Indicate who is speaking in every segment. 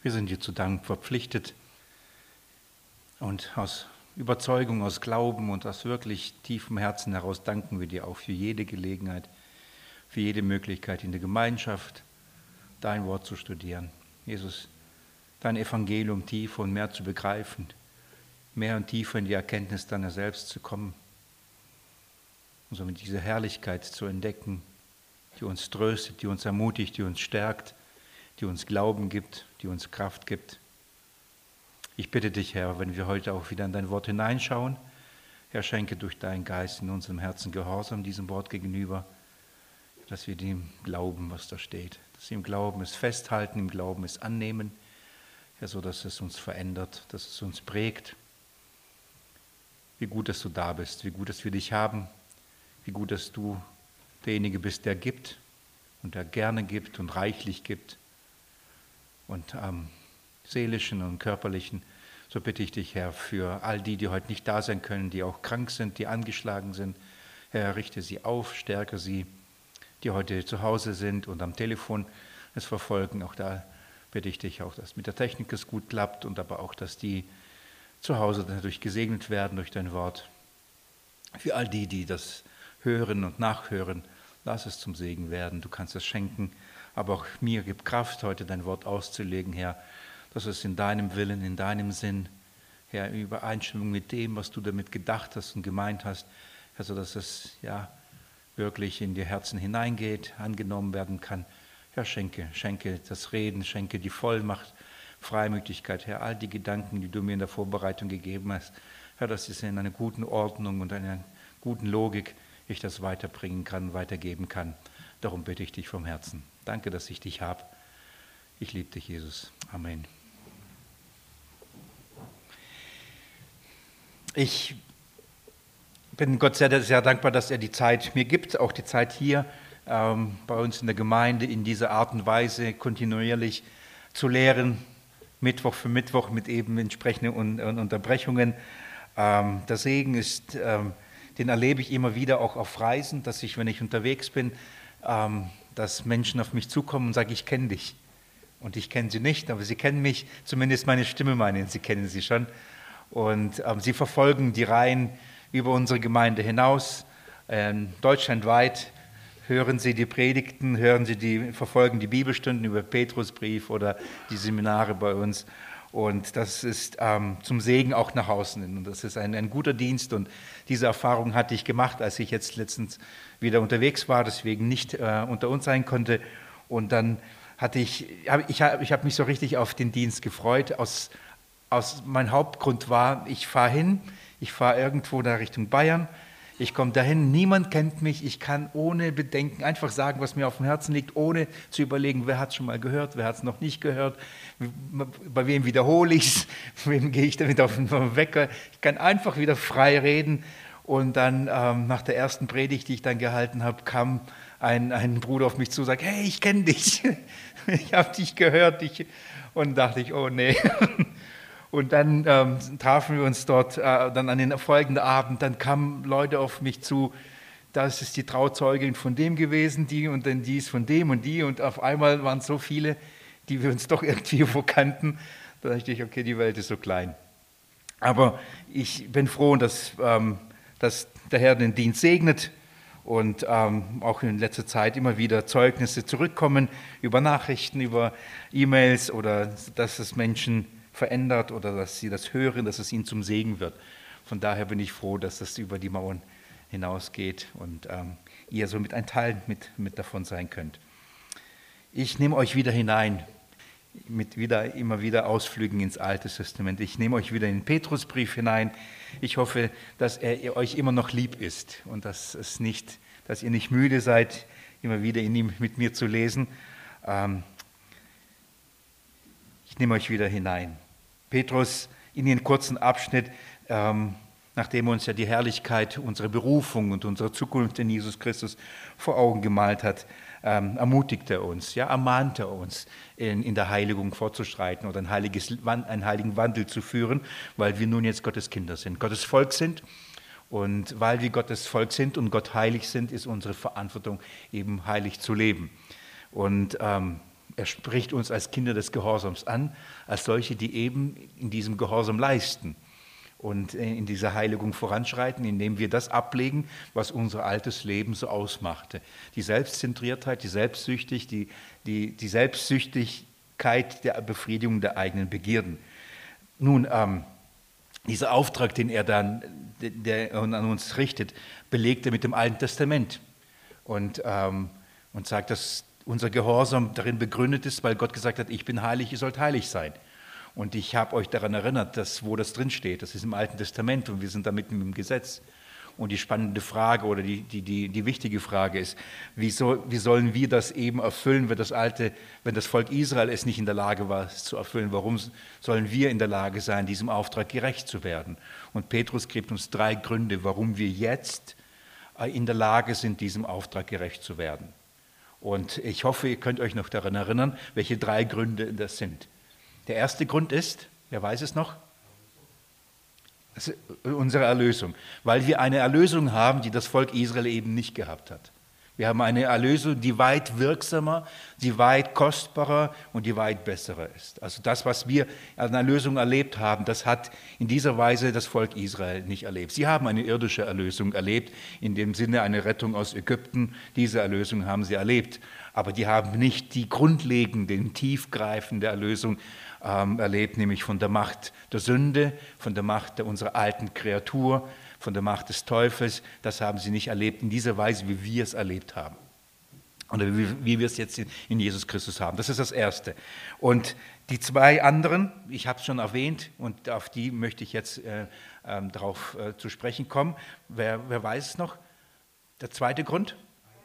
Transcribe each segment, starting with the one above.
Speaker 1: Wir sind dir zu Dank verpflichtet und aus Überzeugung, aus Glauben und aus wirklich tiefem Herzen heraus danken wir dir auch für jede Gelegenheit, für jede Möglichkeit in der Gemeinschaft, dein Wort zu studieren. Jesus, dein Evangelium tiefer und mehr zu begreifen, mehr und tiefer in die Erkenntnis deiner selbst zu kommen und somit diese Herrlichkeit zu entdecken, die uns tröstet, die uns ermutigt, die uns stärkt, die uns Glauben gibt, die uns Kraft gibt. Ich bitte dich, Herr, wenn wir heute auch wieder in dein Wort hineinschauen, Herr, schenke durch deinen Geist in unserem Herzen Gehorsam diesem Wort gegenüber, dass wir dem glauben, was da steht, dass wir im Glauben es festhalten, im Glauben es annehmen, Herr, so dass es uns verändert, dass es uns prägt. Wie gut, dass du da bist, wie gut, dass wir dich haben, wie gut, dass du derjenige bist, der gibt und der gerne gibt und reichlich gibt und am seelischen und körperlichen. So bitte ich dich, Herr, für all die, die heute nicht da sein können, die auch krank sind, die angeschlagen sind. Herr, richte sie auf, stärke sie, die heute zu Hause sind und am Telefon es verfolgen. Auch da bitte ich dich auch, dass mit der Technik es gut klappt und aber auch, dass die zu Hause dadurch gesegnet werden durch dein Wort. Für all die, die das hören und nachhören, lass es zum Segen werden. Du kannst es schenken, aber auch mir gib Kraft, heute dein Wort auszulegen, Herr, dass es in deinem Willen, in deinem Sinn, Herr, in Übereinstimmung mit dem, was du damit gedacht hast und gemeint hast, Herr, sodass es ja wirklich in die Herzen hineingeht, angenommen werden kann. Herr, schenke das Reden, schenke die Vollmacht, Freimütigkeit, Herr, all die Gedanken, die du mir in der Vorbereitung gegeben hast, Herr, dass es in einer guten Ordnung und einer guten Logik ich das weiterbringen kann, weitergeben kann. Darum bitte ich dich vom Herzen. Danke, dass ich dich habe. Ich liebe dich, Jesus. Amen. Ich bin Gott sehr, sehr dankbar, dass er die Zeit mir gibt, auch die Zeit hier bei uns in der Gemeinde in dieser Art und Weise kontinuierlich zu lehren, Mittwoch für Mittwoch mit eben entsprechenden Unterbrechungen. Der Segen ist, den erlebe ich immer wieder auch auf Reisen, dass ich, wenn ich unterwegs bin, dass Menschen auf mich zukommen und sagen, ich kenne dich. Und ich kenne sie nicht, aber sie kennen mich, zumindest meine Stimme meinen, sie kennen sie schon. Und sie verfolgen die Reihen über unsere Gemeinde hinaus, deutschlandweit. Hören Sie die Predigten, verfolgen die Bibelstunden über Petrusbrief oder die Seminare bei uns. Und das ist zum Segen auch nach außen hin. Und das ist ein guter Dienst. Und diese Erfahrung hatte ich gemacht, als ich jetzt letztens wieder unterwegs war, deswegen nicht unter uns sein konnte. Und dann ich habe mich so richtig auf den Dienst gefreut. Mein Hauptgrund war, ich fahre irgendwo da Richtung Bayern. Ich komme dahin, niemand kennt mich, ich kann ohne Bedenken einfach sagen, was mir auf dem Herzen liegt, ohne zu überlegen, wer hat es schon mal gehört, wer hat es noch nicht gehört, bei wem wiederhole ich es, wem gehe ich damit auf den Wecker. Ich kann einfach wieder frei reden. Und dann nach der ersten Predigt, die ich dann gehalten habe, kam ein Bruder auf mich zu und sagte, hey, ich kenne dich, ich habe dich gehört. Und dachte ich, oh nee. Und dann trafen wir uns dort, dann an den folgenden Abend, dann kamen Leute auf mich zu, das ist die Trauzeugin von dem gewesen, die und dann die ist von dem und die. Und auf einmal waren es so viele, die wir uns doch irgendwie wo kannten. Da dachte ich, okay, die Welt ist so klein. Aber ich bin froh, dass der Herr den Dienst segnet und auch in letzter Zeit immer wieder Zeugnisse zurückkommen über Nachrichten, über E-Mails oder dass es Menschen verändert oder dass sie das hören, dass es ihnen zum Segen wird. Von daher bin ich froh, dass das über die Mauern hinausgeht und ihr somit ein Teil mit davon sein könnt. Ich nehme euch wieder hinein, immer wieder Ausflügen ins Alte Testament. Ich nehme euch wieder in den Petrusbrief hinein. Ich hoffe, dass er euch immer noch lieb ist und dass ihr nicht müde seid, immer wieder in ihm mit mir zu lesen. Ich nehme euch wieder hinein. Petrus in den kurzen Abschnitt, nachdem er uns ja die Herrlichkeit unserer Berufung und unserer Zukunft in Jesus Christus vor Augen gemalt hat, ermutigt er uns, ermahnt er uns, in der Heiligung fortzuschreiten oder einen heiligen Wandel zu führen, weil wir nun jetzt Gottes Kinder sind, Gottes Volk sind. Und weil wir Gottes Volk sind und Gott heilig sind, ist unsere Verantwortung eben heilig zu leben. Und Er spricht uns als Kinder des Gehorsams an, als solche, die eben in diesem Gehorsam leisten und in dieser Heiligung voranschreiten, indem wir das ablegen, was unser altes Leben so ausmachte. Die Selbstzentriertheit, die Selbstsüchtigkeit der Befriedigung der eigenen Begierden. Nun, dieser Auftrag, den er dann an uns richtet, belegt er mit dem Alten Testament und sagt, dass unser Gehorsam darin begründet ist, weil Gott gesagt hat, ich bin heilig, ihr sollt heilig sein. Und ich habe euch daran erinnert, wo das drin steht. Das ist im Alten Testament und wir sind da mitten im Gesetz. Und die spannende Frage oder die wichtige Frage ist, wie sollen wir das eben erfüllen, wenn das Volk Israel es nicht in der Lage war, es zu erfüllen? Warum sollen wir in der Lage sein, diesem Auftrag gerecht zu werden? Und Petrus gibt uns 3 Gründe, warum wir jetzt in der Lage sind, diesem Auftrag gerecht zu werden. Und ich hoffe, ihr könnt euch noch daran erinnern, welche 3 Gründe das sind. Der erste Grund ist, wer weiß es noch? Das ist unsere Erlösung, weil wir eine Erlösung haben, die das Volk Israel eben nicht gehabt hat. Wir haben eine Erlösung, die weit wirksamer, die weit kostbarer und die weit besserer ist. Also das, was wir an Erlösung erlebt haben, das hat in dieser Weise das Volk Israel nicht erlebt. Sie haben eine irdische Erlösung erlebt, in dem Sinne eine Rettung aus Ägypten. Diese Erlösung haben sie erlebt, aber die haben nicht die grundlegende, tiefgreifende Erlösung erlebt, nämlich von der Macht der Sünde, von der Macht unserer alten Kreatur, von der Macht des Teufels. Das haben sie nicht erlebt in dieser Weise, wie wir es erlebt haben. Oder wie wir es jetzt in Jesus Christus haben. Das ist das Erste. Und die 2 anderen, ich habe es schon erwähnt, und auf die möchte ich jetzt darauf zu sprechen kommen. Wer weiß es noch? Der zweite Grund?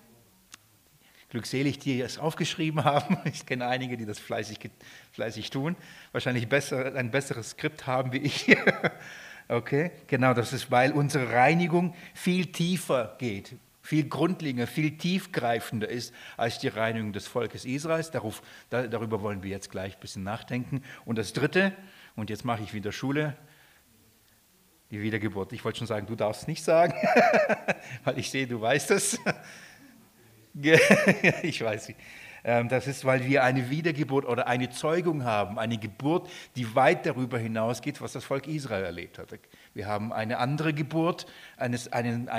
Speaker 1: Glückselig, die es aufgeschrieben haben. Ich kenne einige, die das fleißig tun. Wahrscheinlich ein besseres Skript haben wie ich. Okay, genau, das ist, weil unsere Reinigung viel tiefer geht, viel grundlegender, viel tiefgreifender ist als die Reinigung des Volkes Israels. Darüber wollen wir jetzt gleich ein bisschen nachdenken. Und das Dritte, und jetzt mache ich wieder Schule, die Wiedergeburt. Ich wollte schon sagen, du darfst es nicht sagen, weil ich sehe, du weißt es. Ich weiß nicht. Das ist, weil wir eine Wiedergeburt oder eine Zeugung haben, eine Geburt, die weit darüber hinausgeht, was das Volk Israel erlebt hat. Wir haben eine andere Geburt und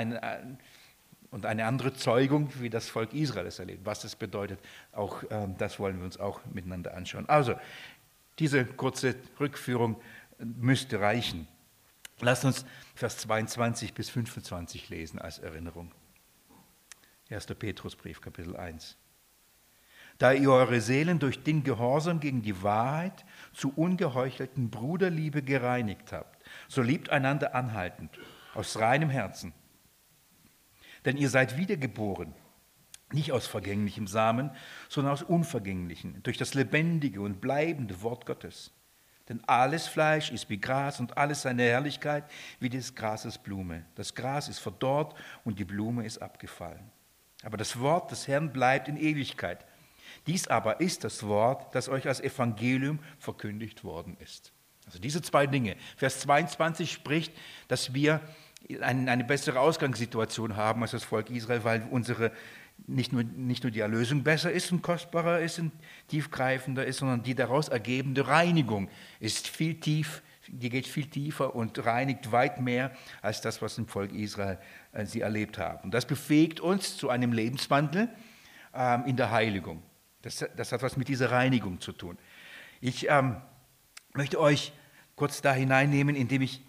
Speaker 1: eine andere Zeugung, wie das Volk Israel es erlebt. Was das bedeutet, auch das wollen wir uns auch miteinander anschauen. Also, diese kurze Rückführung müsste reichen. Lasst uns Vers 22 bis 25 lesen als Erinnerung. 1. Petrusbrief, Kapitel 1. Da ihr eure Seelen durch den Gehorsam gegen die Wahrheit zu ungeheuchelten Bruderliebe gereinigt habt, so liebt einander anhaltend, aus reinem Herzen. Denn ihr seid wiedergeboren, nicht aus vergänglichem Samen, sondern aus unvergänglichen, durch das lebendige und bleibende Wort Gottes. Denn alles Fleisch ist wie Gras und alles seine Herrlichkeit wie des Grases Blume. Das Gras ist verdorrt und die Blume ist abgefallen. Aber das Wort des Herrn bleibt in Ewigkeit. Dies aber ist das Wort, das euch als Evangelium verkündigt worden ist. Also diese 2 Dinge. Vers 22 spricht, dass wir eine bessere Ausgangssituation haben als das Volk Israel, weil unsere nicht nur die Erlösung besser ist und kostbarer ist und tiefgreifender ist, sondern die daraus ergebende Reinigung ist die geht viel tiefer und reinigt weit mehr als das, was im Volk Israel sie erlebt haben. Und das befähigt uns zu einem Lebenswandel in der Heiligung. Das hat was mit dieser Reinigung zu tun. Ich möchte euch kurz da hineinnehmen, indem ich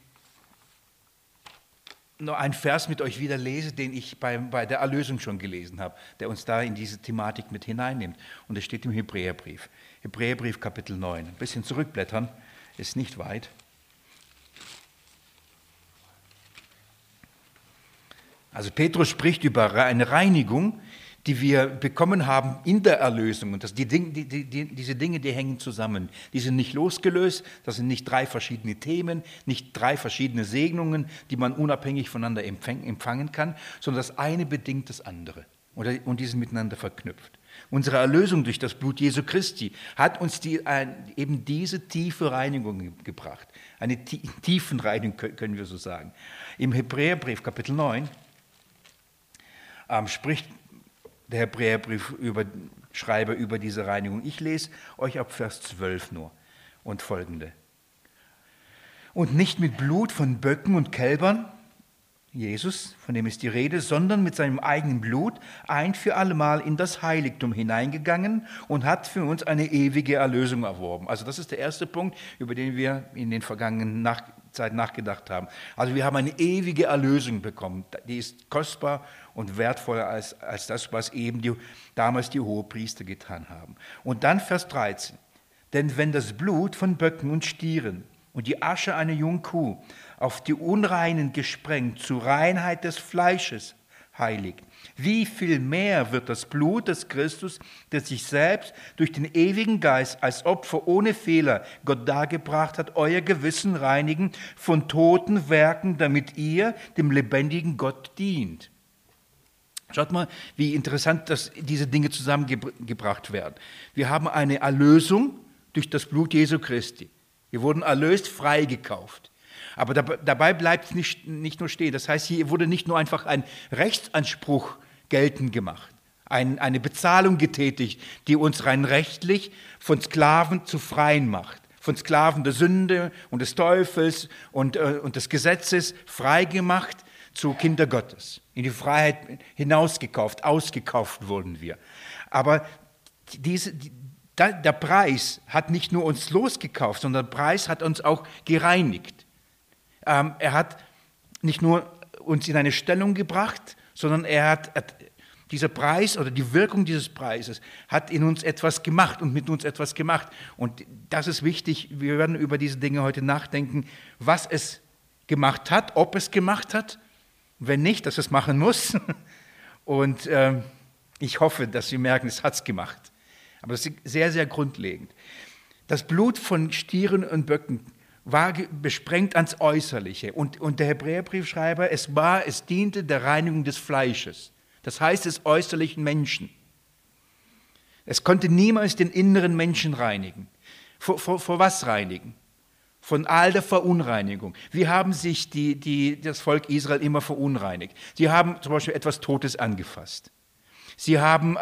Speaker 1: noch einen Vers mit euch wieder lese, den ich bei der Erlösung schon gelesen habe, der uns da in diese Thematik mit hineinnimmt. Und es steht im Hebräerbrief. Hebräerbrief Kapitel 9. Ein bisschen zurückblättern, ist nicht weit. Also Petrus spricht über eine Reinigung, die wir bekommen haben in der Erlösung. Und diese Dinge, die hängen zusammen. Die sind nicht losgelöst, das sind nicht 3 verschiedene Themen, nicht 3 verschiedene Segnungen, die man unabhängig voneinander empfangen kann, sondern das eine bedingt das andere. Und die sind miteinander verknüpft. Unsere Erlösung durch das Blut Jesu Christi hat uns eben diese tiefe Reinigung gebracht. Eine Tiefenreinigung, können wir so sagen. Im Hebräerbrief, Kapitel 9, spricht der Hebräerbrief über Schreiber über diese Reinigung. Ich lese euch ab Vers 12 nur und folgende. Und nicht mit Blut von Böcken und Kälbern, Jesus, von dem ist die Rede, sondern mit seinem eigenen Blut ein für allemal in das Heiligtum hineingegangen und hat für uns eine ewige Erlösung erworben. Also das ist der erste Punkt, über den wir in den vergangenen Zeit nachgedacht haben. Also wir haben eine ewige Erlösung bekommen. Die ist kostbar und wertvoller als das, was eben damals die Hohepriester getan haben. Und dann Vers 13. Denn wenn das Blut von Böcken und Stieren und die Asche einer jungen Kuh auf die Unreinen gesprengt zur Reinheit des Fleisches heiligt, wie viel mehr wird das Blut des Christus, das sich selbst durch den ewigen Geist als Opfer ohne Fehler Gott dargebracht hat, euer Gewissen reinigen von toten Werken, damit ihr dem lebendigen Gott dient. Schaut mal, wie interessant, dass diese Dinge zusammengebracht werden. Wir haben eine Erlösung durch das Blut Jesu Christi. Wir wurden erlöst, freigekauft. Aber dabei bleibt es nicht nur stehen. Das heißt, hier wurde nicht nur einfach ein Rechtsanspruch geltend gemacht, eine Bezahlung getätigt, die uns rein rechtlich von Sklaven zu Freien macht, von Sklaven der Sünde und des Teufels und des Gesetzes frei gemacht zu Kinder Gottes. In die Freiheit hinausgekauft, ausgekauft wurden wir. Aber der Preis hat nicht nur uns losgekauft, sondern der Preis hat uns auch gereinigt. Er hat nicht nur uns in eine Stellung gebracht, sondern dieser Preis oder die Wirkung dieses Preises hat in uns etwas gemacht und mit uns etwas gemacht. Und das ist wichtig. Wir werden über diese Dinge heute nachdenken, was es gemacht hat, ob es gemacht hat, wenn nicht, dass es machen muss. Und ich hoffe, dass Sie merken, es hat es gemacht. Aber das ist sehr, sehr grundlegend. Das Blut von Stieren und Böcken war besprengt ans Äußerliche. Und der Hebräerbriefschreiber, es diente der Reinigung des Fleisches. Das heißt des äußerlichen Menschen. Es konnte niemals den inneren Menschen reinigen. Vor was reinigen? Von all der Verunreinigung. Wie haben sich das Volk Israel immer verunreinigt? Sie haben zum Beispiel etwas Totes angefasst. Sie haben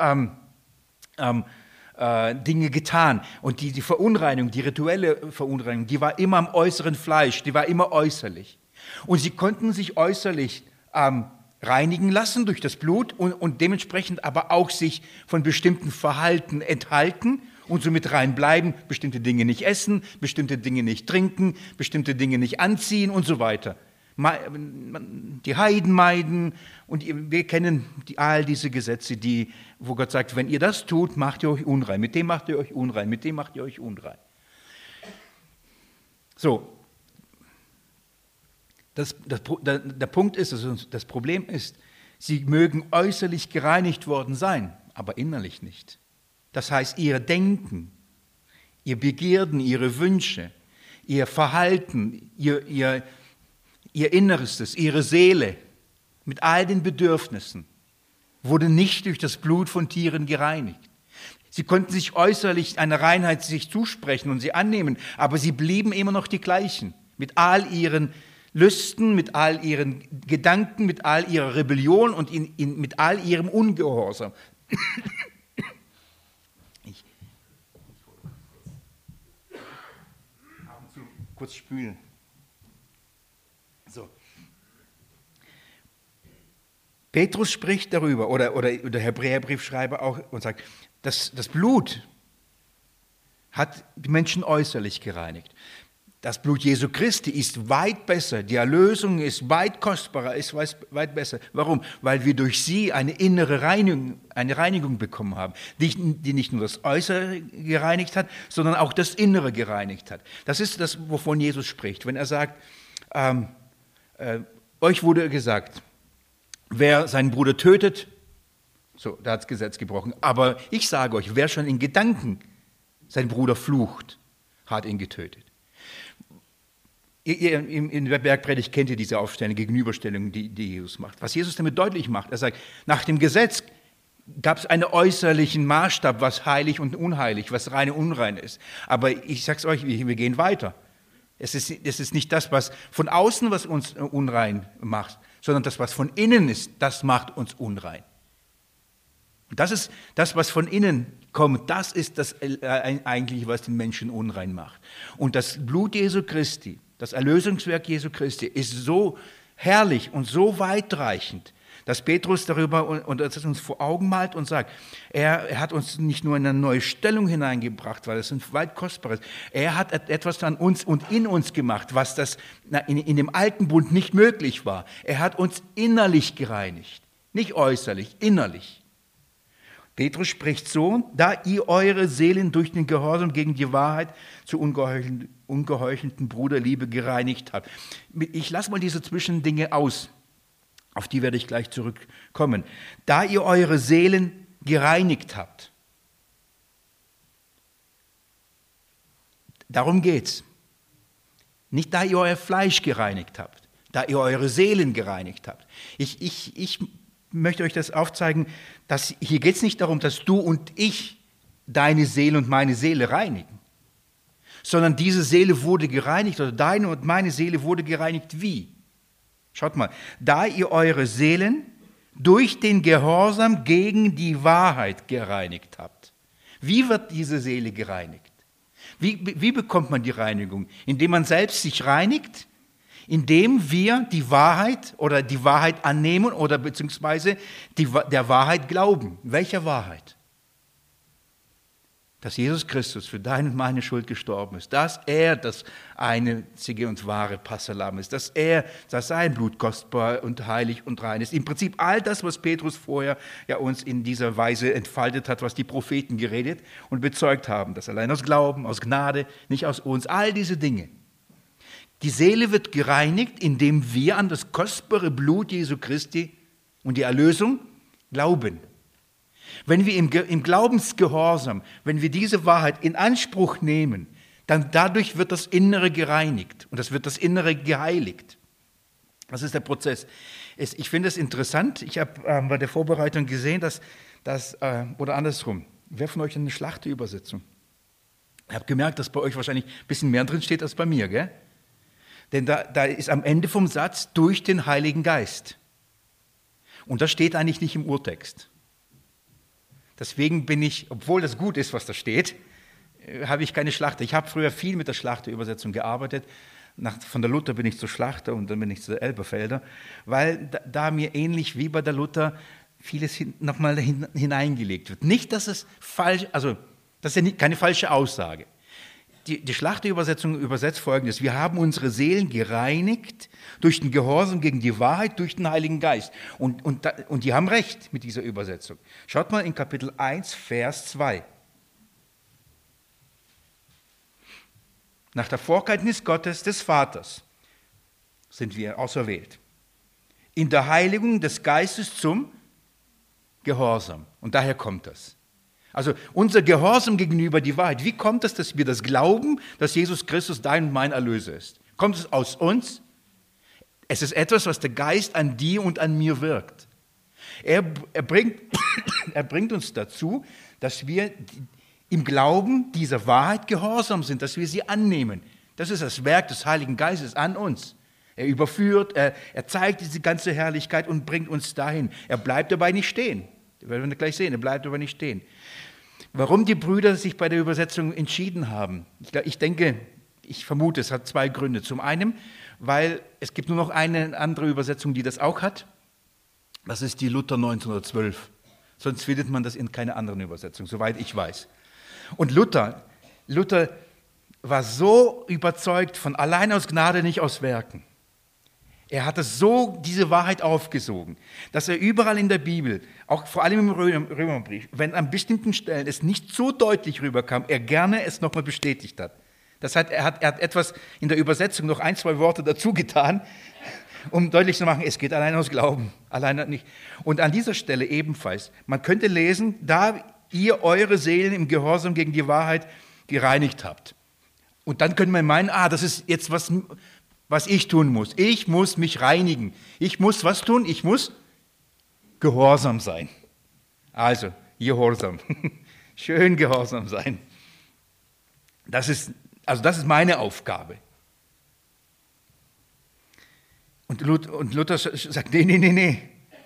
Speaker 1: Dinge getan. Und die Verunreinigung, die rituelle Verunreinigung, die war immer am äußeren Fleisch, die war immer äußerlich. Und sie konnten sich äußerlich reinigen lassen durch das Blut und dementsprechend aber auch sich von bestimmten Verhalten enthalten und somit rein bleiben, bestimmte Dinge nicht essen, bestimmte Dinge nicht trinken, bestimmte Dinge nicht anziehen und so weiter. Die Heiden meiden und wir kennen all diese Gesetze, wo Gott sagt, wenn ihr das tut, macht ihr euch unrein, mit dem macht ihr euch unrein, mit dem macht ihr euch unrein. So, der Punkt ist, das Problem ist, sie mögen äußerlich gereinigt worden sein, aber innerlich nicht. Das heißt, ihr Denken, ihr Begierden, ihre Wünsche, ihr Verhalten, ihr Innerstes, ihre Seele mit all den Bedürfnissen wurde nicht durch das Blut von Tieren gereinigt. Sie konnten sich äußerlich eine Reinheit sich zusprechen und sie annehmen, aber sie blieben immer noch die gleichen. Mit all ihren Lüsten, mit all ihren Gedanken, mit all ihrer Rebellion und mit all ihrem Ungehorsam. Ich ab und zu kurz spülen. So. Petrus spricht darüber, oder der Hebräerbriefschreiber auch, und sagt, das Blut hat die Menschen äußerlich gereinigt. Das Blut Jesu Christi ist weit besser, die Erlösung ist weit kostbarer, ist weit besser. Warum? Weil wir durch sie eine innere Reinigung bekommen haben, die nicht nur das Äußere gereinigt hat, sondern auch das Innere gereinigt hat. Das ist das, wovon Jesus spricht, wenn er sagt, euch wurde gesagt, wer seinen Bruder tötet, so, da hat das Gesetz gebrochen. Aber ich sage euch, wer schon in Gedanken seinen Bruder flucht, hat ihn getötet. In der Bergpredigt kennt ihr diese Aufstellung, Gegenüberstellung, die Jesus macht. Was Jesus damit deutlich macht, er sagt, nach dem Gesetz gab es einen äußerlichen Maßstab, was heilig und unheilig, was rein und unrein ist. Aber ich sage es euch, wir gehen weiter. Es ist nicht das, was von außen was uns unrein macht, sondern das, was von innen ist, das macht uns unrein. Und das ist das, was von innen Komm, das ist das eigentlich, was den Menschen unrein macht. Und das Blut Jesu Christi, das Erlösungswerk Jesu Christi ist so herrlich und so weitreichend, dass Petrus darüber und das uns vor Augen malt und sagt, er hat uns nicht nur in eine neue Stellung hineingebracht, weil es ein weit kostbares ist, er hat etwas an uns und in uns gemacht, was das in dem alten Bund nicht möglich war. Er hat uns innerlich gereinigt, nicht äußerlich, innerlich. Petrus spricht so, da ihr eure Seelen durch den Gehorsam gegen die Wahrheit zur ungeheuchelten Bruderliebe gereinigt habt. Ich lasse mal diese Zwischendinge aus. Auf die werde ich gleich zurückkommen. Da ihr eure Seelen gereinigt habt. Darum geht's. Nicht da ihr euer Fleisch gereinigt habt, da ihr eure Seelen gereinigt habt. Ich möchte euch das aufzeigen, dass hier geht es nicht darum, dass du und ich deine Seele und meine Seele reinigen, sondern diese Seele wurde gereinigt, oder deine und meine Seele wurde gereinigt wie? Schaut mal, da ihr eure Seelen durch den Gehorsam gegen die Wahrheit gereinigt habt. Wie wird diese Seele gereinigt? Wie bekommt man die Reinigung? Indem man selbst sich reinigt, indem wir die Wahrheit oder die Wahrheit annehmen oder beziehungsweise der Wahrheit glauben. Welcher Wahrheit? Dass Jesus Christus für deine und meine Schuld gestorben ist, dass er das einzige und wahre Passalam ist, dass sein Blut kostbar und heilig und rein ist. Im Prinzip all das, was Petrus vorher ja uns in dieser Weise entfaltet hat, was die Propheten geredet und bezeugt haben, das allein aus Glauben, aus Gnade, nicht aus uns, all diese Dinge. Die Seele wird gereinigt, indem wir an das kostbare Blut Jesu Christi und die Erlösung glauben. Wenn wir im Glaubensgehorsam, wenn wir diese Wahrheit in Anspruch nehmen, dann dadurch wird das Innere gereinigt und das wird das Innere geheiligt. Das ist der Prozess. Ich finde es interessant, ich habe bei der Vorbereitung gesehen, oder andersrum, wer von euch hat eine Schlachterübersetzung? Ich habe gemerkt, dass bei euch wahrscheinlich ein bisschen mehr drin steht als bei mir, gell? Denn da ist am Ende vom Satz durch den Heiligen Geist. Und das steht eigentlich nicht im Urtext. Deswegen bin ich, obwohl das gut ist, was da steht, habe ich keine Schlachter. Ich habe früher viel mit der Schlachterübersetzung gearbeitet. Von der Luther bin ich zur Schlachter und dann bin ich zur Elberfelder, weil da mir ähnlich wie bei der Luther vieles nochmal hineingelegt wird. Nicht, dass es falsch, also das ist ja keine falsche Aussage. Die Schlachterübersetzung übersetzt Folgendes: Wir haben unsere Seelen gereinigt durch den Gehorsam gegen die Wahrheit, durch den Heiligen Geist. Und die haben recht mit dieser Übersetzung. Schaut mal in Kapitel 1, Vers 2. Nach der Vorkenntnis Gottes des Vaters sind wir auserwählt. In der Heiligung des Geistes zum Gehorsam. Und daher kommt das. Also unser Gehorsam gegenüber die Wahrheit. Wie kommt es, dass wir das glauben, dass Jesus Christus dein und mein Erlöser ist? Kommt es aus uns? Es ist etwas, was der Geist an dir und an mir wirkt. Er bringt uns dazu, dass wir im Glauben dieser Wahrheit gehorsam sind, dass wir sie annehmen. Das ist das Werk des Heiligen Geistes an uns. Er überführt, er zeigt diese ganze Herrlichkeit und bringt uns dahin. Er bleibt dabei nicht stehen. Das werden wir gleich sehen, er bleibt aber nicht stehen. Warum die Brüder sich bei der Übersetzung entschieden haben? Ich vermute, es hat zwei Gründe. Zum einen, weil es gibt nur noch eine andere Übersetzung, die das auch hat. Das ist die Luther 1912. Sonst findet man das in keiner anderen Übersetzung, soweit ich weiß. Und Luther war so überzeugt von allein aus Gnade, nicht aus Werken. Er hatte so diese Wahrheit aufgesogen, dass er überall in der Bibel, auch vor allem im Römerbrief, wenn an bestimmten Stellen es nicht so deutlich rüberkam, er gerne es nochmal bestätigt hat. Das heißt, er hat etwas in der Übersetzung noch ein, zwei Worte dazu getan, um deutlich zu machen, es geht allein aus Glauben, allein nicht. Und an dieser Stelle ebenfalls, man könnte lesen, da ihr eure Seelen im Gehorsam gegen die Wahrheit gereinigt habt. Und dann könnte man meinen, das ist jetzt was ich tun muss. Ich muss mich reinigen. Ich muss was tun? Ich muss gehorsam sein. Also, Gehorsam. Schön gehorsam sein. Das ist meine Aufgabe. Und Luther sagt, nee.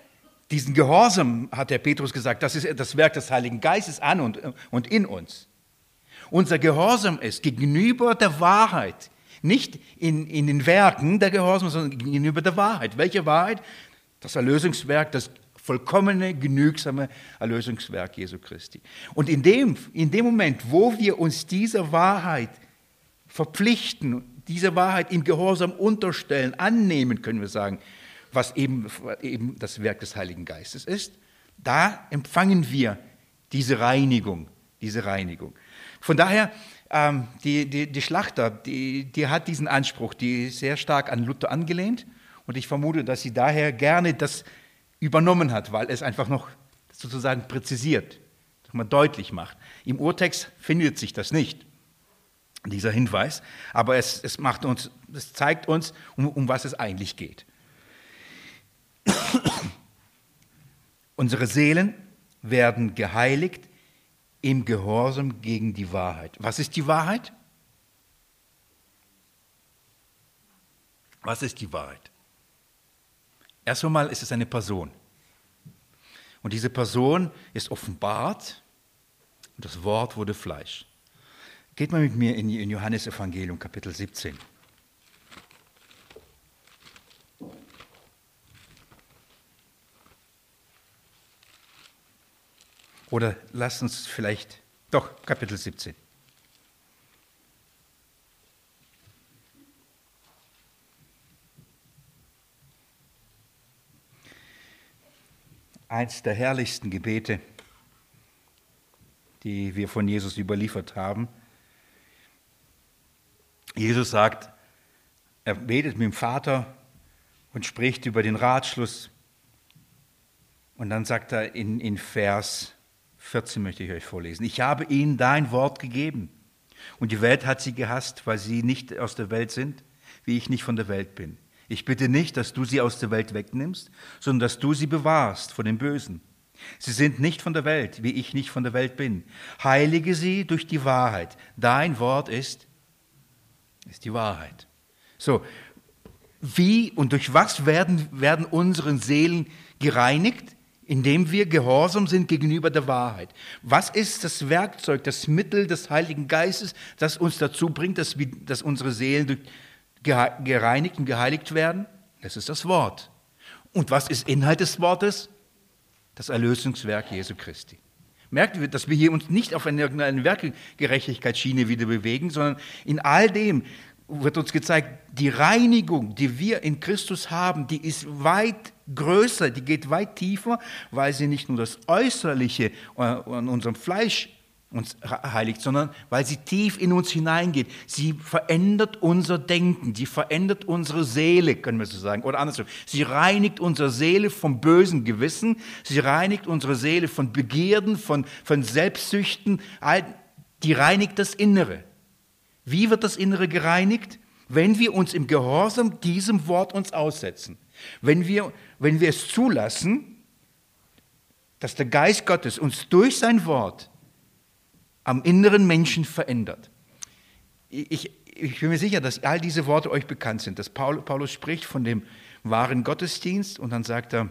Speaker 1: Diesen Gehorsam, hat der Petrus gesagt, das ist das Werk des Heiligen Geistes an und in uns. Unser Gehorsam ist gegenüber der Wahrheit, nicht in den Werken der Gehorsam, sondern gegenüber der Wahrheit. Welche Wahrheit? Das Erlösungswerk, das vollkommene, genügsame Erlösungswerk Jesu Christi. Und in dem Moment, wo wir uns dieser Wahrheit verpflichten, diese Wahrheit im Gehorsam unterstellen, annehmen, können wir sagen, was eben das Werk des Heiligen Geistes ist, da empfangen wir diese Reinigung. Von daher, die Schlachter, die hat diesen Anspruch, die ist sehr stark an Luther angelehnt, und ich vermute, dass sie daher gerne das übernommen hat, weil es einfach noch sozusagen präzisiert, dass man deutlich macht. Im Urtext findet sich das nicht, dieser Hinweis, aber es zeigt uns, um was es eigentlich geht. Unsere Seelen werden geheiligt im Gehorsam gegen die Wahrheit. Was ist die Wahrheit? Was ist die Wahrheit? Erst einmal ist es eine Person. Und diese Person ist offenbart und das Wort wurde Fleisch. Geht mal mit mir in Johannes Evangelium, Kapitel 17. Oder lasst uns vielleicht, doch, Kapitel 17. Eins der herrlichsten Gebete, die wir von Jesus überliefert haben. Jesus sagt, er betet mit dem Vater und spricht über den Ratschluss. Und dann sagt er in Vers 14, möchte ich euch vorlesen: Ich habe ihnen dein Wort gegeben, und die Welt hat sie gehasst, weil sie nicht aus der Welt sind, wie ich nicht von der Welt bin. Ich bitte nicht, dass du sie aus der Welt wegnimmst, sondern dass du sie bewahrst vor dem Bösen. Sie sind nicht von der Welt, wie ich nicht von der Welt bin. Heilige sie durch die Wahrheit. Dein Wort ist die Wahrheit. So, wie und durch was werden unsere Seelen gereinigt? Indem wir gehorsam sind gegenüber der Wahrheit. Was ist das Werkzeug, das Mittel des Heiligen Geistes, das uns dazu bringt, dass unsere Seelen gereinigt und geheiligt werden? Es ist das Wort. Und was ist Inhalt des Wortes? Das Erlösungswerk Jesu Christi. Merkt ihr, dass wir hier uns nicht auf eine Werkgerechtigkeitsschiene wieder bewegen, sondern in all dem wird uns gezeigt, die Reinigung, die wir in Christus haben, die ist weit größer, die geht weit tiefer, weil sie nicht nur das Äußerliche an unserem Fleisch uns heiligt, sondern weil sie tief in uns hineingeht. Sie verändert unser Denken, sie verändert unsere Seele, können wir so sagen, oder andersrum. Sie reinigt unsere Seele vom bösen Gewissen, sie reinigt unsere Seele von Begierden, von Selbstsüchten, die reinigt das Innere. Wie wird das Innere gereinigt? Wenn wir uns im Gehorsam diesem Wort uns aussetzen. Wenn wir es zulassen, dass der Geist Gottes uns durch sein Wort am inneren Menschen verändert. Ich bin mir sicher, dass all diese Worte euch bekannt sind. Dass Paulus spricht von dem wahren Gottesdienst und dann sagt er,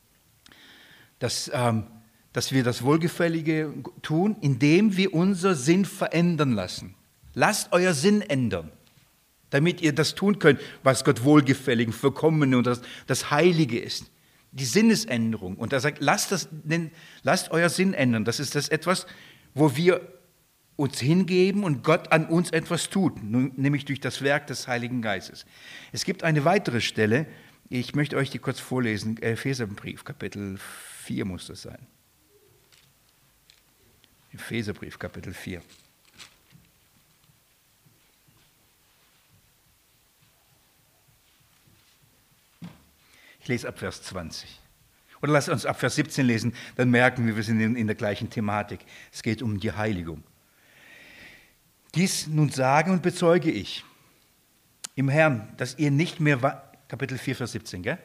Speaker 1: dass wir das Wohlgefällige tun, indem wir unser Sinn verändern lassen. Lasst euer Sinn ändern, damit ihr das tun könnt, was Gott wohlgefällig, vollkommen und das Heilige ist. Die Sinnesänderung. Und er sagt, lasst euer Sinn ändern. Das ist das etwas, wo wir uns hingeben und Gott an uns etwas tut, nämlich durch das Werk des Heiligen Geistes. Es gibt eine weitere Stelle, ich möchte euch die kurz vorlesen, Epheserbrief, Kapitel 4 muss das sein. Epheserbrief, Kapitel 4. Ich lese ab Vers 20. Oder lasst uns ab Vers 17 lesen, dann merken wir sind in der gleichen Thematik. Es geht um die Heiligung. Dies nun sage und bezeuge ich im Herrn, dass ihr nicht mehr, Kapitel 4, Vers 17, gell?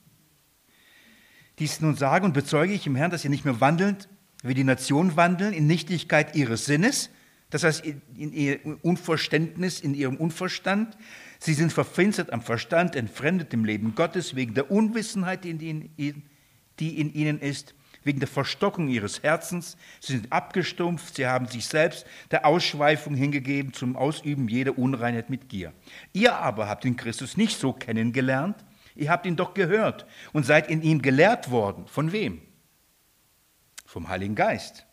Speaker 1: Dies nun sage und bezeuge ich im Herrn, dass ihr nicht mehr wandelt, wie die Nationen wandeln, in Nichtigkeit ihres Sinnes, das heißt in ihrem Unverständnis, in ihrem Unverstand. Sie sind verfinstert am Verstand, entfremdet dem Leben Gottes wegen der Unwissenheit, die die in ihnen ist, wegen der Verstockung ihres Herzens. Sie sind abgestumpft, sie haben sich selbst der Ausschweifung hingegeben zum Ausüben jeder Unreinheit mit Gier. Ihr aber habt den Christus nicht so kennengelernt, ihr habt ihn doch gehört und seid in ihm gelehrt worden. Von wem? Vom Heiligen Geist.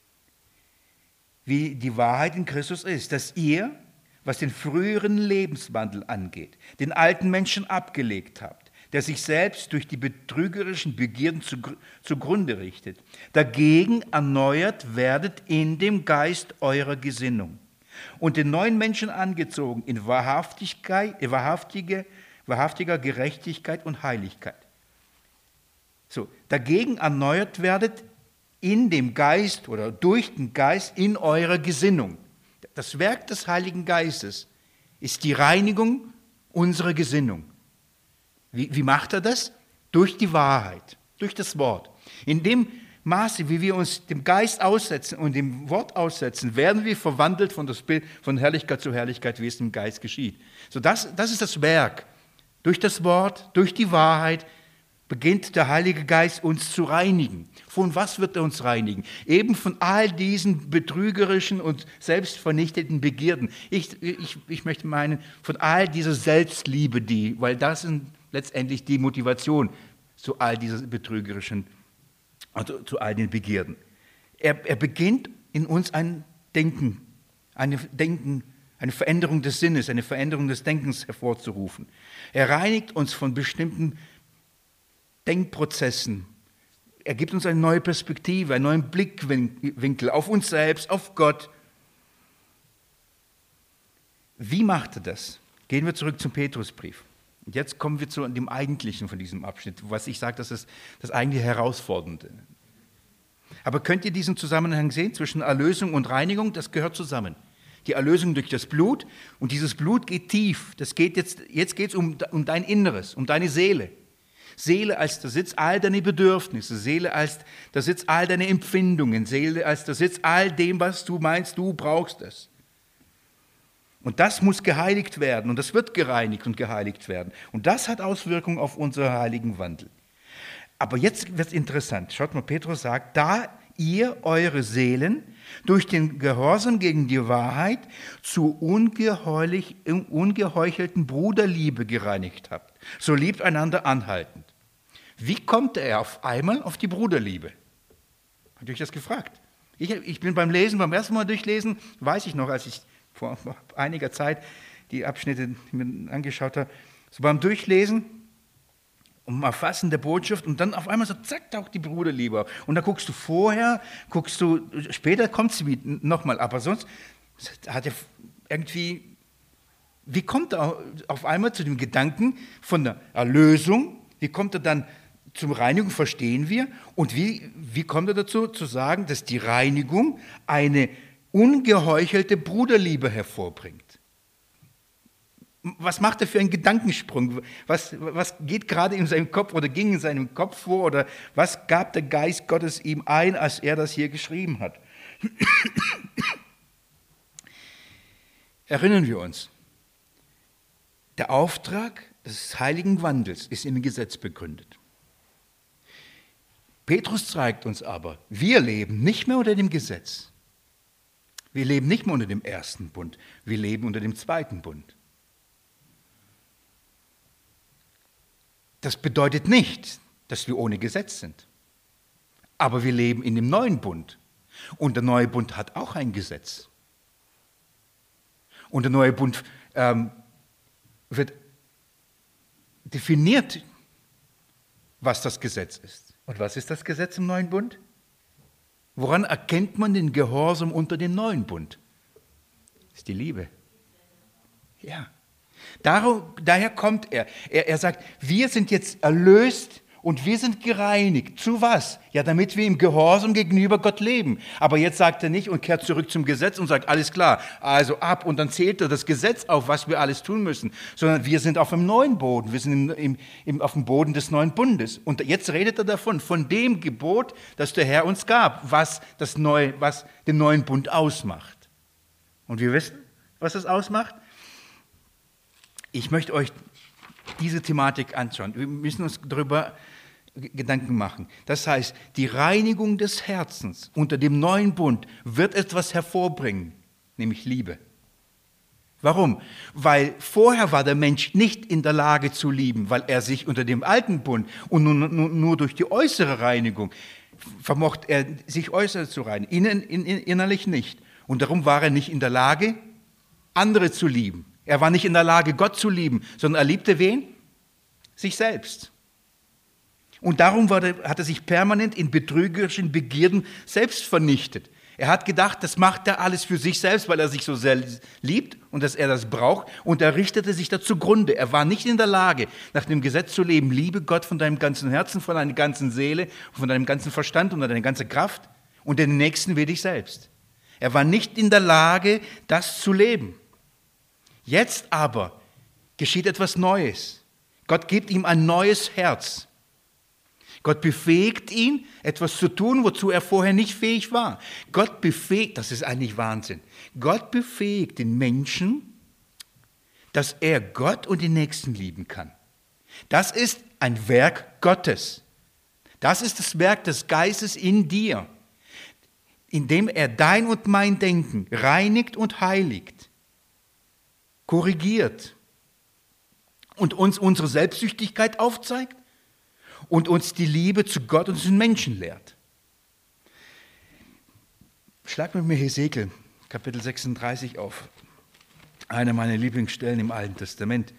Speaker 1: Wie die Wahrheit in Christus ist, dass ihr, was den früheren Lebenswandel angeht, den alten Menschen abgelegt habt, der sich selbst durch die betrügerischen Begierden zugrunde richtet, dagegen erneuert werdet in dem Geist eurer Gesinnung und den neuen Menschen angezogen in wahrhaftiger Gerechtigkeit und Heiligkeit. So, dagegen erneuert werdet in dem Geist oder durch den Geist in eurer Gesinnung. Das Werk des Heiligen Geistes ist die Reinigung unserer Gesinnung. Wie macht er das? Durch die Wahrheit, durch das Wort. In dem Maße, wie wir uns dem Geist aussetzen und dem Wort aussetzen, werden wir verwandelt von das Bild von Herrlichkeit zu Herrlichkeit, wie es im Geist geschieht. So, das ist das Werk. Durch das Wort, durch die Wahrheit beginnt der Heilige Geist uns zu reinigen. Von was wird er uns reinigen? Eben von all diesen betrügerischen und selbstvernichteten Begierden. Ich möchte meinen, von all dieser Selbstliebe, weil das sind letztendlich die Motivation zu all diesen betrügerischen, also zu all den Begierden. Er beginnt in uns ein Denken, eine Veränderung des Sinnes, eine Veränderung des Denkens hervorzurufen. Er reinigt uns von bestimmten Denkprozessen. Er gibt uns eine neue Perspektive, einen neuen Blickwinkel auf uns selbst, auf Gott. Wie macht er das? Gehen wir zurück zum Petrusbrief. Und jetzt kommen wir zu dem Eigentlichen von diesem Abschnitt, was ich sage, das ist das eigentliche Herausfordernde. Aber könnt ihr diesen Zusammenhang sehen zwischen Erlösung und Reinigung? Das gehört zusammen. Die Erlösung durch das Blut und dieses Blut geht tief. Jetzt geht es um dein Inneres, um deine Seele. Seele als der Sitz all deiner Bedürfnisse, Seele als der Sitz all deiner Empfindungen, Seele als der Sitz all dem, was du meinst, du brauchst es. Und das muss geheiligt werden und das wird gereinigt und geheiligt werden. Und das hat Auswirkungen auf unseren heiligen Wandel. Aber jetzt wird es interessant. Schaut mal, Petrus sagt, da ihr eure Seelen durch den Gehorsam gegen die Wahrheit zu ungeheuchelten Bruderliebe gereinigt habt, so liebt einander anhaltend. Wie kommt er auf einmal auf die Bruderliebe? Habt ihr euch das gefragt? Ich bin beim ersten Mal durchlesen, weiß ich noch, als ich vor einiger Zeit die Abschnitte mir angeschaut habe, so beim Durchlesen, um Erfassen der Botschaft und dann auf einmal so zack, taucht die Bruderliebe auf. Und da später kommt sie nochmal, aber sonst hat er irgendwie, wie kommt er auf einmal zu dem Gedanken von der Erlösung, wie kommt er dann zur Reinigung, verstehen wir, und wie kommt er dazu, zu sagen, dass die Reinigung eine ungeheuchelte Bruderliebe hervorbringt? Was macht er für einen Gedankensprung? Was geht gerade in seinem Kopf oder ging in seinem Kopf vor? Oder was gab der Geist Gottes ihm ein, als er das hier geschrieben hat? Erinnern wir uns, der Auftrag des heiligen Wandels ist im Gesetz begründet. Petrus zeigt uns aber, wir leben nicht mehr unter dem Gesetz. Wir leben nicht mehr unter dem ersten Bund, wir leben unter dem zweiten Bund. Das bedeutet nicht, dass wir ohne Gesetz sind. Aber wir leben in dem neuen Bund. Und der neue Bund hat auch ein Gesetz. Und der neue Bund wird definiert, was das Gesetz ist. Und was ist das Gesetz im neuen Bund? Woran erkennt man den Gehorsam unter dem neuen Bund? Das ist die Liebe. Ja. Daher kommt er. Er sagt, wir sind jetzt erlöst und wir sind gereinigt. Zu was? Ja, damit wir im Gehorsam gegenüber Gott leben. Aber jetzt sagt er nicht und kehrt zurück zum Gesetz und sagt, alles klar, also ab. Und dann zählt er das Gesetz auf, was wir alles tun müssen. Sondern wir sind auf dem neuen Boden. Wir sind auf dem Boden des neuen Bundes. Und jetzt redet er davon, von dem Gebot, das der Herr uns gab, was den neuen Bund ausmacht. Und wir wissen, was das ausmacht? Ich möchte euch diese Thematik anschauen. Wir müssen uns darüber Gedanken machen. Das heißt, die Reinigung des Herzens unter dem neuen Bund wird etwas hervorbringen, nämlich Liebe. Warum? Weil vorher war der Mensch nicht in der Lage zu lieben, weil er sich unter dem alten Bund und nur durch die äußere Reinigung vermocht er sich äußerlich zu reinigen, innerlich nicht. Und darum war er nicht in der Lage, andere zu lieben. Er war nicht in der Lage, Gott zu lieben, sondern er liebte wen? Sich selbst. Und darum hat er sich permanent in betrügerischen Begierden selbst vernichtet. Er hat gedacht, das macht er alles für sich selbst, weil er sich so sehr liebt und dass er das braucht. Und er richtete sich da zugrunde. Er war nicht in der Lage, nach dem Gesetz zu leben, liebe Gott von deinem ganzen Herzen, von deiner ganzen Seele, von deinem ganzen Verstand und deiner ganzen Kraft und den Nächsten wie dich selbst. Er war nicht in der Lage, das zu leben. Jetzt aber geschieht etwas Neues. Gott gibt ihm ein neues Herz. Gott befähigt ihn, etwas zu tun, wozu er vorher nicht fähig war. Gott befähigt, das ist eigentlich Wahnsinn. Gott befähigt den Menschen, dass er Gott und den Nächsten lieben kann. Das ist ein Werk Gottes. Das ist das Werk des Geistes in dir, indem er dein und mein Denken reinigt und heiligt, korrigiert und uns unsere Selbstsüchtigkeit aufzeigt und uns die Liebe zu Gott und zu den Menschen lehrt. Schlag mit mir Hesekiel, Kapitel 36 auf. Eine meiner Lieblingsstellen im Alten Testament.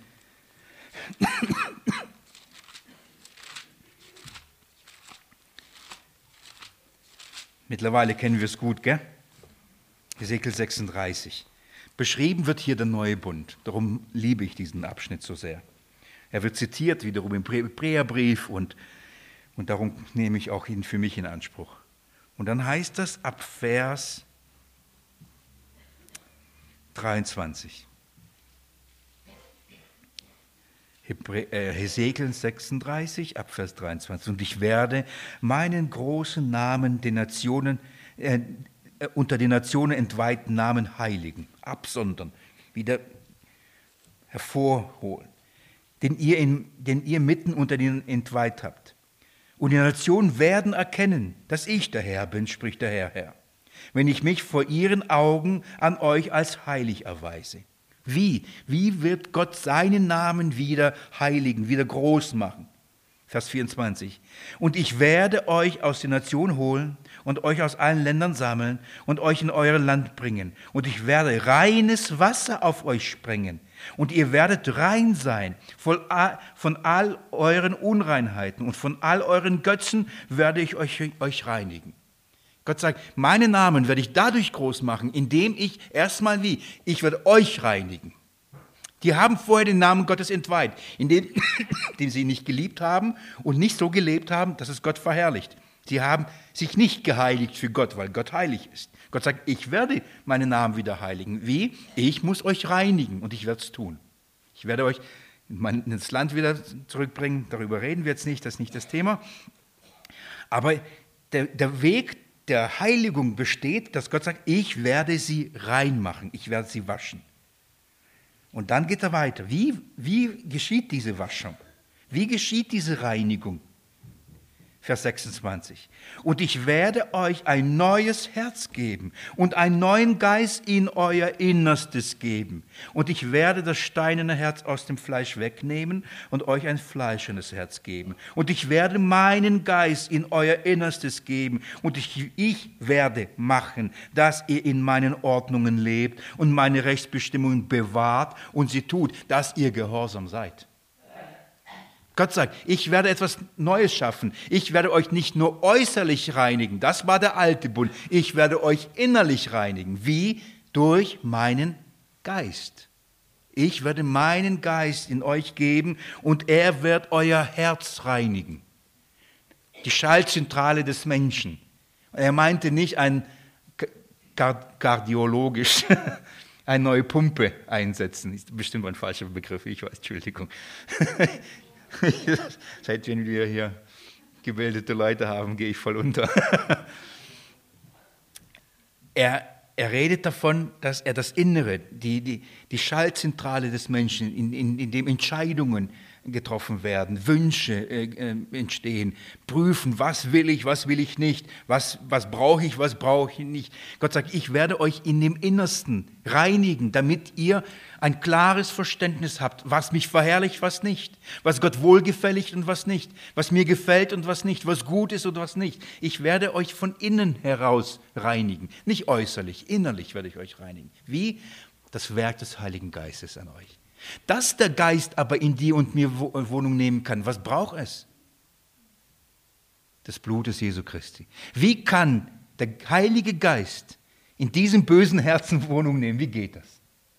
Speaker 1: Mittlerweile kennen wir es gut, gell? Hesekiel 36. Beschrieben wird hier der neue Bund. Darum liebe ich diesen Abschnitt so sehr. Er wird zitiert wiederum im Hebräerbrief und darum nehme ich auch ihn für mich in Anspruch. Und dann heißt das ab Vers 23. Hesekiel 36, ab Vers 23. Und ich werde meinen großen Namen den Nationen, unter den Nationen entweihten Namen heiligen, absondern, wieder hervorholen, den ihr mitten unter ihnen entweiht habt. Und die Nationen werden erkennen, dass ich der Herr bin, spricht der Herr, wenn ich mich vor ihren Augen an euch als heilig erweise. Wie? Wie wird Gott seinen Namen wieder heiligen, wieder groß machen? Vers 24. Und ich werde euch aus den Nationen holen und euch aus allen Ländern sammeln und euch in euer Land bringen. Und ich werde reines Wasser auf euch sprengen. Und ihr werdet rein sein von all euren Unreinheiten und von all euren Götzen werde ich euch reinigen. Gott sagt, meinen Namen werde ich dadurch groß machen, indem ich erstmal ich werde euch reinigen. Die haben vorher den Namen Gottes entweiht, indem sie ihn nicht geliebt haben und nicht so gelebt haben, dass es Gott verherrlicht. Sie haben sich nicht geheiligt für Gott, weil Gott heilig ist. Gott sagt, ich werde meinen Namen wieder heiligen. Wie? Ich muss euch reinigen und ich werde es tun. Ich werde euch ins Land wieder zurückbringen. Darüber reden wir jetzt nicht, das ist nicht das Thema. Aber der Weg der Heiligung besteht, dass Gott sagt, ich werde sie reinmachen, ich werde sie waschen. Und dann geht er weiter. Wie geschieht diese Waschung? Wie geschieht diese Reinigung? Vers 26. Und ich werde euch ein neues Herz geben und einen neuen Geist in euer Innerstes geben. Und ich werde das steinerne Herz aus dem Fleisch wegnehmen und euch ein fleischernes Herz geben. Und ich werde meinen Geist in euer Innerstes geben. Und ich werde machen, dass ihr in meinen Ordnungen lebt und meine Rechtsbestimmungen bewahrt und sie tut, dass ihr gehorsam seid. Gott sagt, ich werde etwas Neues schaffen. Ich werde euch nicht nur äußerlich reinigen, das war der alte Bund. Ich werde euch innerlich reinigen. Wie? Durch meinen Geist. Ich werde meinen Geist in euch geben und er wird euer Herz reinigen. Die Schaltzentrale des Menschen. Er meinte nicht ein kardiologisch eine neue Pumpe einsetzen. Ist bestimmt ein falscher Begriff, ich weiß, Entschuldigung. Seit wir hier gebildete Leute haben, gehe ich voll unter. Er redet davon, dass er das Innere, die Schaltzentrale des Menschen, in dem Entscheidungen getroffen werden, Wünsche entstehen, prüfen, was will ich nicht, was brauche ich nicht. Gott sagt, ich werde euch in dem Innersten reinigen, damit ihr ein klares Verständnis habt, was mich verherrlicht, was nicht, was Gott wohlgefällig und was nicht, was mir gefällt und was nicht, was gut ist und was nicht. Ich werde euch von innen heraus reinigen, nicht äußerlich, innerlich werde ich euch reinigen. Wie? Das Werk des Heiligen Geistes an euch. Dass der Geist aber in dir und mir Wohnung nehmen kann, was braucht es? Das Blut des Jesu Christi. Wie kann der Heilige Geist in diesem bösen Herzen Wohnung nehmen? Wie geht das?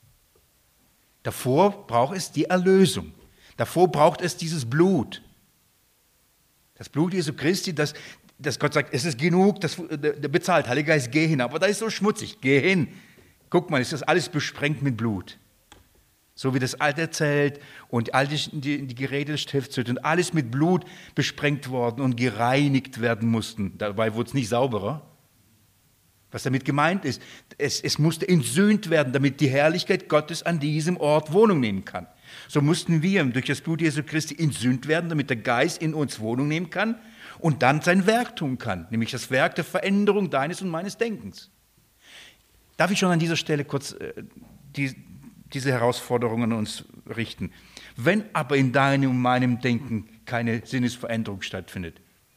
Speaker 1: Davor braucht es die Erlösung. Davor braucht es dieses Blut. Das Blut Jesu Christi, das Gott sagt, es ist genug, das bezahlt. Heiliger Geist, geh hin. Aber da ist so schmutzig, geh hin. Guck mal, ist das alles besprengt mit Blut. So wie das alte Zelt und all die Geräte des Stiftshütte und alles mit Blut besprengt worden und gereinigt werden mussten. Dabei wurde es nicht sauberer. Was damit gemeint ist, es musste entsöhnt werden, damit die Herrlichkeit Gottes an diesem Ort Wohnung nehmen kann. So mussten wir durch das Blut Jesu Christi entsöhnt werden, damit der Geist in uns Wohnung nehmen kann und dann sein Werk tun kann, nämlich das Werk der deines und meines Denkens. Darf ich schon an dieser Stelle kurz diese Herausforderungen an uns richten? Wenn aber in deinem und meinem Denken keine Sinnesveränderung stattfindet,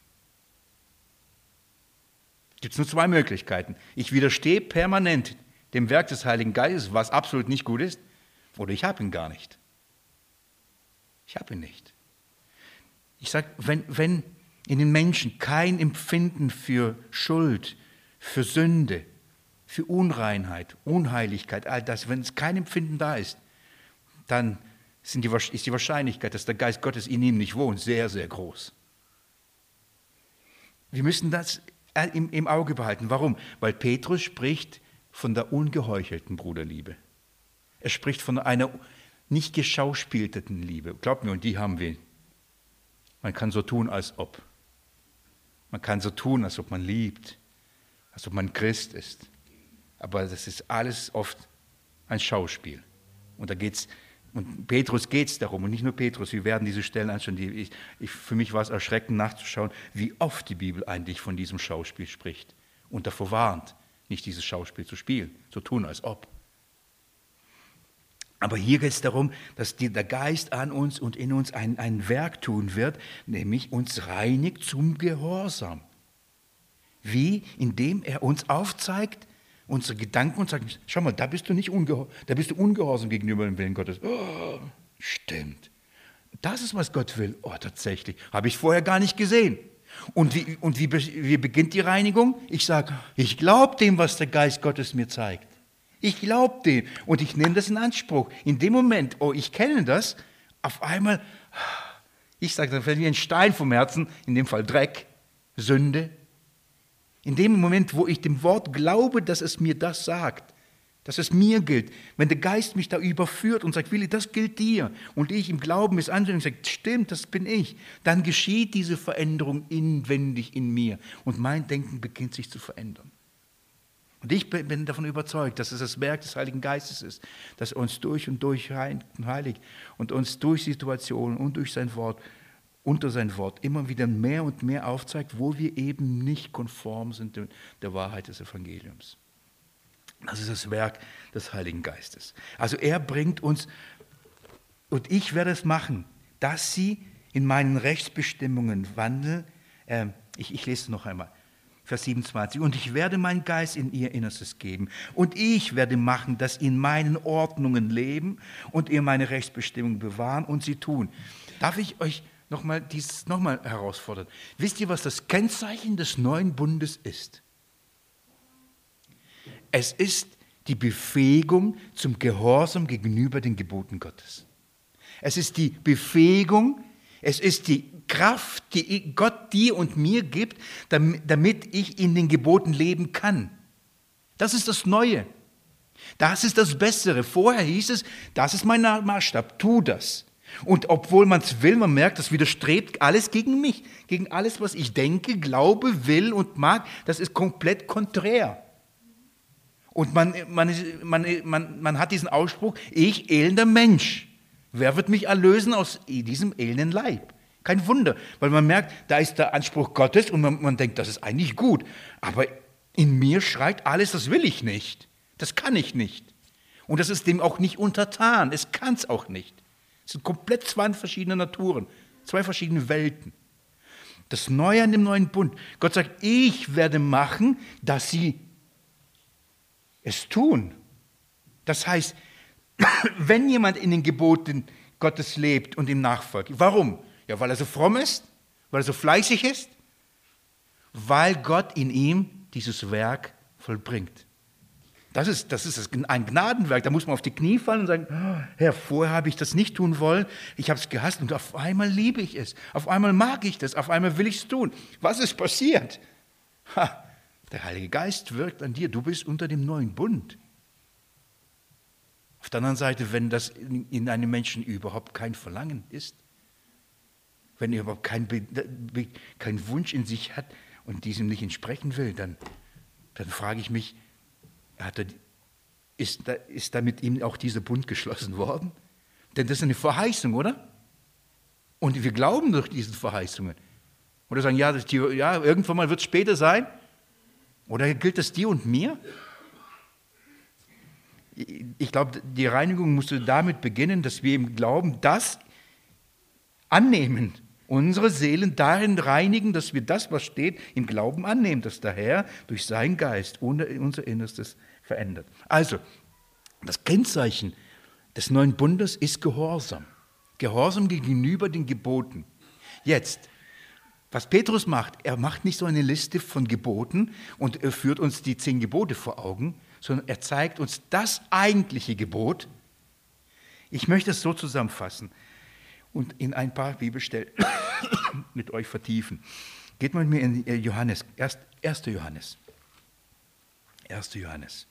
Speaker 1: gibt es nur zwei Möglichkeiten. Ich widerstehe permanent dem Werk des Heiligen Geistes, was absolut nicht gut ist, oder ich habe ihn gar nicht. Ich habe ihn nicht. Ich sage, wenn in den Menschen kein Empfinden für Schuld, für Sünde, für Unreinheit, Unheiligkeit, all das, wenn es kein Empfinden da ist, dann ist die Wahrscheinlichkeit, dass der Geist Gottes in ihm nicht wohnt, sehr, sehr groß. Wir müssen das im Auge behalten. Warum? Weil Petrus spricht von der ungeheuchelten Bruderliebe. Er spricht von einer nicht geschauspielten Liebe. Glaubt mir, und die haben wir. Man kann so tun, als ob. Man kann so tun, als ob man liebt, als ob man Christ ist. Aber das ist alles oft ein Schauspiel. Und Petrus geht es darum, und nicht nur Petrus, wir werden diese Stellen anschauen. Für mich war es erschreckend nachzuschauen, wie oft die Bibel eigentlich von diesem Schauspiel spricht und davor warnt, nicht dieses Schauspiel zu spielen, so tun als ob. Aber hier geht es darum, dass der Geist an uns und in uns ein Werk tun wird, nämlich uns reinigt zum Gehorsam. Wie? Indem er uns aufzeigt, unsere Gedanken und sagt, schau mal, da bist du ungehorsam gegenüber dem Willen Gottes. Oh, stimmt. Das ist, was Gott will. Oh, tatsächlich. Habe ich vorher gar nicht gesehen. Und wie beginnt die Reinigung? Ich sage, ich glaube dem, was der Geist Gottes mir zeigt. Ich glaube dem und ich nehme das in Anspruch. In dem Moment, oh, ich kenne das, auf einmal, ich sage, dann fällt mir ein Stein vom Herzen, in dem Fall Dreck, Sünde. In dem Moment, wo ich dem Wort glaube, dass es mir das sagt, dass es mir gilt, wenn der Geist mich da überführt und sagt, Willi, das gilt dir, und ich im Glauben es anschaue und sage, stimmt, das bin ich, dann geschieht diese Veränderung inwendig in mir und mein Denken beginnt sich zu verändern. Und ich bin davon überzeugt, dass es das Werk des Heiligen Geistes ist, das uns durch und durch heiligt und uns durch Situationen und durch sein Wort, unter sein Wort immer wieder mehr und mehr aufzeigt, wo wir eben nicht konform sind der Wahrheit des Evangeliums. Das ist das Werk des Heiligen Geistes. Also er bringt uns, und ich werde es machen, dass sie in meinen Rechtsbestimmungen wandeln. Ich lese es noch einmal. Vers 27. Und ich werde meinen Geist in ihr Innerstes geben. Und ich werde machen, dass sie in meinen Ordnungen leben und ihr meine Rechtsbestimmungen bewahren und sie tun. Darf ich euch nochmal herausfordern? Wisst ihr, was das Kennzeichen des neuen Bundes ist? Es ist die Befähigung zum Gehorsam gegenüber den Geboten Gottes. Es ist die Befähigung, es ist die Kraft, die Gott dir und mir gibt, damit ich in den Geboten leben kann. Das ist das Neue. Das ist das Bessere. Vorher hieß es, das ist mein Maßstab, tu das. Und obwohl man es will, man merkt, das widerstrebt alles gegen mich, gegen alles, was ich denke, glaube, will und mag, das ist komplett konträr. Und man hat diesen Ausspruch, ich elender Mensch, Wer wird mich erlösen aus diesem elenden Leib? Kein Wunder, weil man merkt, da ist der Anspruch Gottes und man denkt, das ist eigentlich gut. Aber in mir schreit alles, das will ich nicht. Das kann ich nicht. Und das ist dem auch nicht untertan. Es kann es auch nicht. Es sind komplett zwei verschiedene Naturen, zwei verschiedene Welten. Das Neue an dem neuen Bund. Gott sagt, ich werde machen, dass sie es tun. Das heißt, wenn jemand in den Geboten Gottes lebt und ihm nachfolgt, warum? Ja, weil er so fromm ist, weil er so fleißig ist, weil Gott in ihm dieses Werk vollbringt. Das ist ein Gnadenwerk, da muss man auf die Knie fallen und sagen, oh, Herr, vorher habe ich das nicht tun wollen, ich habe es gehasst und auf einmal liebe ich es, auf einmal mag ich das, auf einmal will ich es tun. Was ist passiert? Der Heilige Geist wirkt an dir, du bist unter dem neuen Bund. Auf der anderen Seite, wenn das in einem Menschen überhaupt kein Verlangen ist, wenn er überhaupt keinen Wunsch in sich hat und diesem nicht entsprechen will, dann frage ich mich, ist da mit ihm auch dieser Bund geschlossen worden? Denn das ist eine Verheißung, oder? Und wir glauben durch diese Verheißungen. Oder sagen, ja, irgendwann mal wird es später sein. Oder gilt das dir und mir? Ich glaube, die Reinigung musste damit beginnen, dass wir im Glauben das annehmen, unsere Seelen darin reinigen, dass wir das, was steht, im Glauben annehmen, dass der Herr durch seinen Geist unser Innerstes verändert. Also, das Kennzeichen des neuen Bundes ist Gehorsam. Gehorsam gegenüber den Geboten. Jetzt, was Petrus macht, er macht nicht so eine Liste von Geboten und er führt uns die 10 Gebote vor Augen, sondern er zeigt uns das eigentliche Gebot. Ich möchte es so zusammenfassen und in ein paar Bibelstellen mit euch vertiefen. Geht mal mit mir in Johannes, 1. Johannes. 1. Johannes.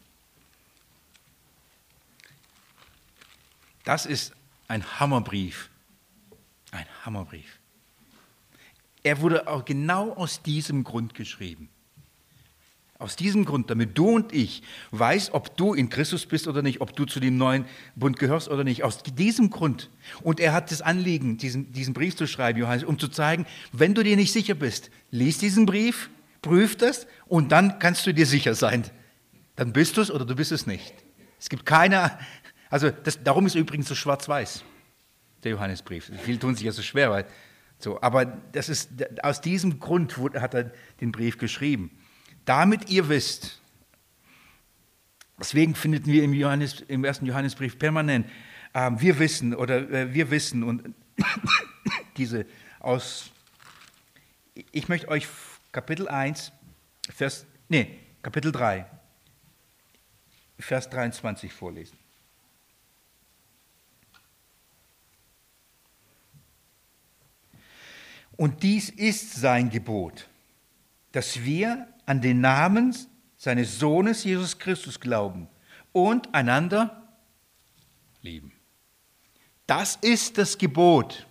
Speaker 1: Das ist ein Hammerbrief. Ein Hammerbrief. Er wurde auch genau aus diesem Grund geschrieben. Aus diesem Grund, damit du und ich weißt, ob du in Christus bist oder nicht, ob du zu dem neuen Bund gehörst oder nicht. Aus diesem Grund. Und er hat das Anliegen, diesen Brief zu schreiben, Johannes, um zu zeigen, wenn du dir nicht sicher bist, lies diesen Brief, prüf das und dann kannst du dir sicher sein. Dann bist du es oder du bist es nicht. Es gibt keine, darum ist übrigens so schwarz-weiß, der Johannesbrief. Viele tun sich ja so schwer, aber das ist, aus diesem Grund hat er den Brief geschrieben. Damit ihr wisst, deswegen finden wir im 1. Johannesbrief permanent, wir wissen und ich möchte euch Kapitel 3, Vers 23 vorlesen. Und dies ist sein Gebot, dass wir an den Namen seines Sohnes Jesus Christus glauben und einander lieben. Das ist das Gebot.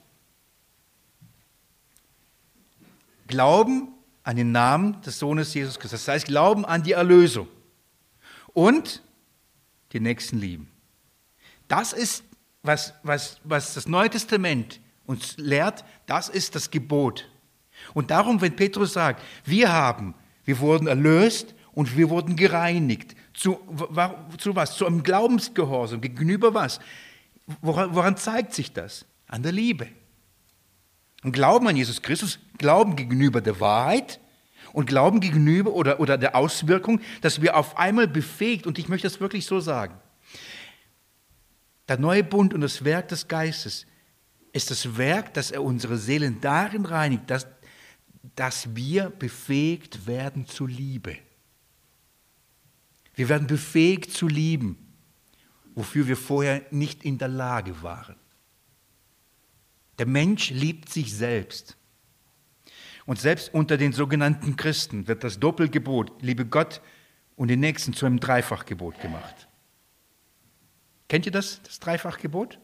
Speaker 1: Glauben an den Namen des Sohnes Jesus Christus. Das heißt, Glauben an die Erlösung und den Nächsten lieben. Das ist, was das Neue Testament uns lehrt, das ist das Gebot. Und darum, wenn Petrus sagt, wir wurden erlöst und wir wurden gereinigt. Zu was? Zu einem Glaubensgehorsam. Gegenüber was? Woran zeigt sich das? An der Liebe. Und Glauben an Jesus Christus, Glauben gegenüber der Wahrheit und Glauben gegenüber oder der Auswirkung, dass wir auf einmal befähigt, und ich möchte das wirklich so sagen, der neue Bund und das Werk des Geistes ist das Werk, dass er unsere Seelen darin reinigt, dass wir befähigt werden zu Liebe. Wir werden befähigt zu lieben, wofür wir vorher nicht in der Lage waren. Der Mensch liebt sich selbst. Und selbst unter den sogenannten Christen wird das Doppelgebot, liebe Gott und den Nächsten, zu einem Dreifachgebot gemacht. Kennt ihr das Dreifachgebot?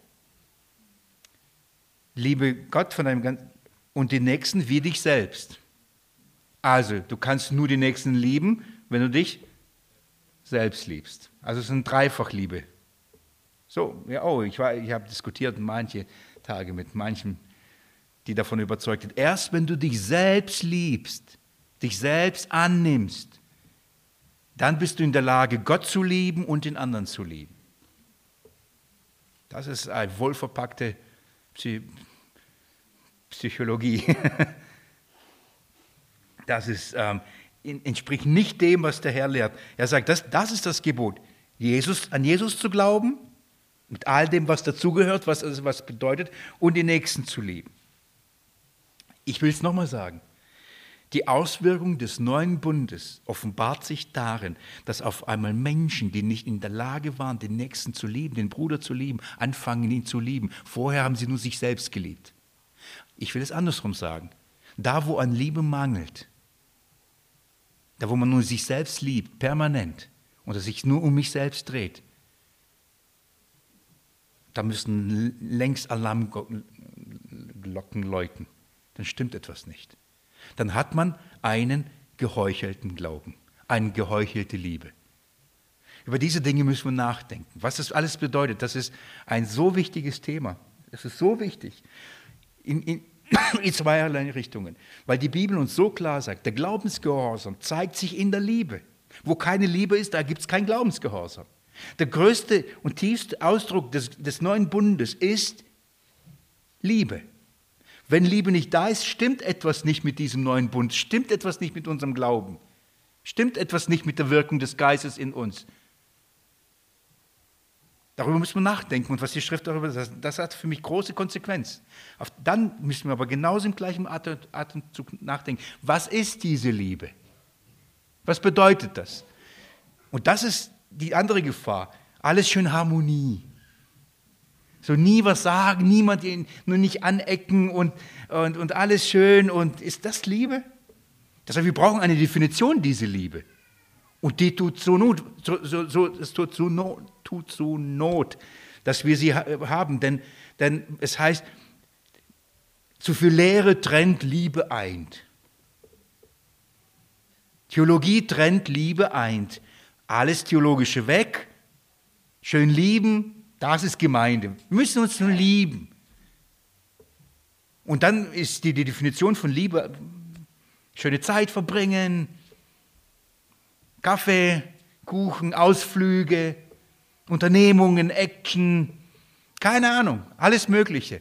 Speaker 1: Liebe Gott und den Nächsten wie dich selbst. Also, du kannst nur den Nächsten lieben, wenn du dich selbst liebst. Also es ist eine Dreifachliebe. So, ja, oh, ich habe diskutiert manche Tage mit manchen, die davon überzeugt sind. Erst wenn du dich selbst liebst, dich selbst annimmst, dann bist du in der Lage, Gott zu lieben und den anderen zu lieben. Das ist eine wohlverpackte Psychologie. Das entspricht nicht dem, was der Herr lehrt. Er sagt, das ist das Gebot, an Jesus zu glauben, mit all dem, was dazugehört, was bedeutet, und den Nächsten zu lieben. Ich will es nochmal sagen. Die Auswirkung des neuen Bundes offenbart sich darin, dass auf einmal Menschen, die nicht in der Lage waren, den Nächsten zu lieben, den Bruder zu lieben, anfangen, ihn zu lieben. Vorher haben sie nur sich selbst geliebt. Ich will es andersrum sagen. Da, wo an Liebe mangelt, da, wo man nur sich selbst liebt, permanent, und es sich nur um mich selbst dreht, da müssen längst Alarmglocken läuten. Dann stimmt etwas nicht. Dann hat man einen geheuchelten Glauben, eine geheuchelte Liebe. Über diese Dinge müssen wir nachdenken. Was das alles bedeutet, das ist ein so wichtiges Thema. Das ist so wichtig. In zweierlei Richtungen. Weil die Bibel uns so klar sagt, der Glaubensgehorsam zeigt sich in der Liebe. Wo keine Liebe ist, da gibt es keinen Glaubensgehorsam. Der größte und tiefste Ausdruck des neuen Bundes ist Liebe. Wenn Liebe nicht da ist, stimmt etwas nicht mit diesem neuen Bund, stimmt etwas nicht mit unserem Glauben, stimmt etwas nicht mit der Wirkung des Geistes in uns. Darüber müssen wir nachdenken und was die Schrift darüber sagt, das hat für mich große Konsequenz. Dann müssen wir aber genauso im gleichen Atemzug nachdenken, was ist diese Liebe? Was bedeutet das? Und das ist die andere Gefahr, alles schön Harmonie. So nie was sagen, nur nicht anecken und alles schön. Und ist das Liebe? Das heißt, wir brauchen eine Definition dieser Liebe. Und die tut so Not, dass wir sie haben. Denn es heißt, zu viel Lehre trennt, Liebe eint. Theologie trennt, Liebe eint. Alles Theologische weg, schön lieben, das ist Gemeinde. Wir müssen uns nur lieben. Und dann ist die Definition von Liebe, schöne Zeit verbringen, Kaffee, Kuchen, Ausflüge, Unternehmungen, Action, keine Ahnung, alles Mögliche.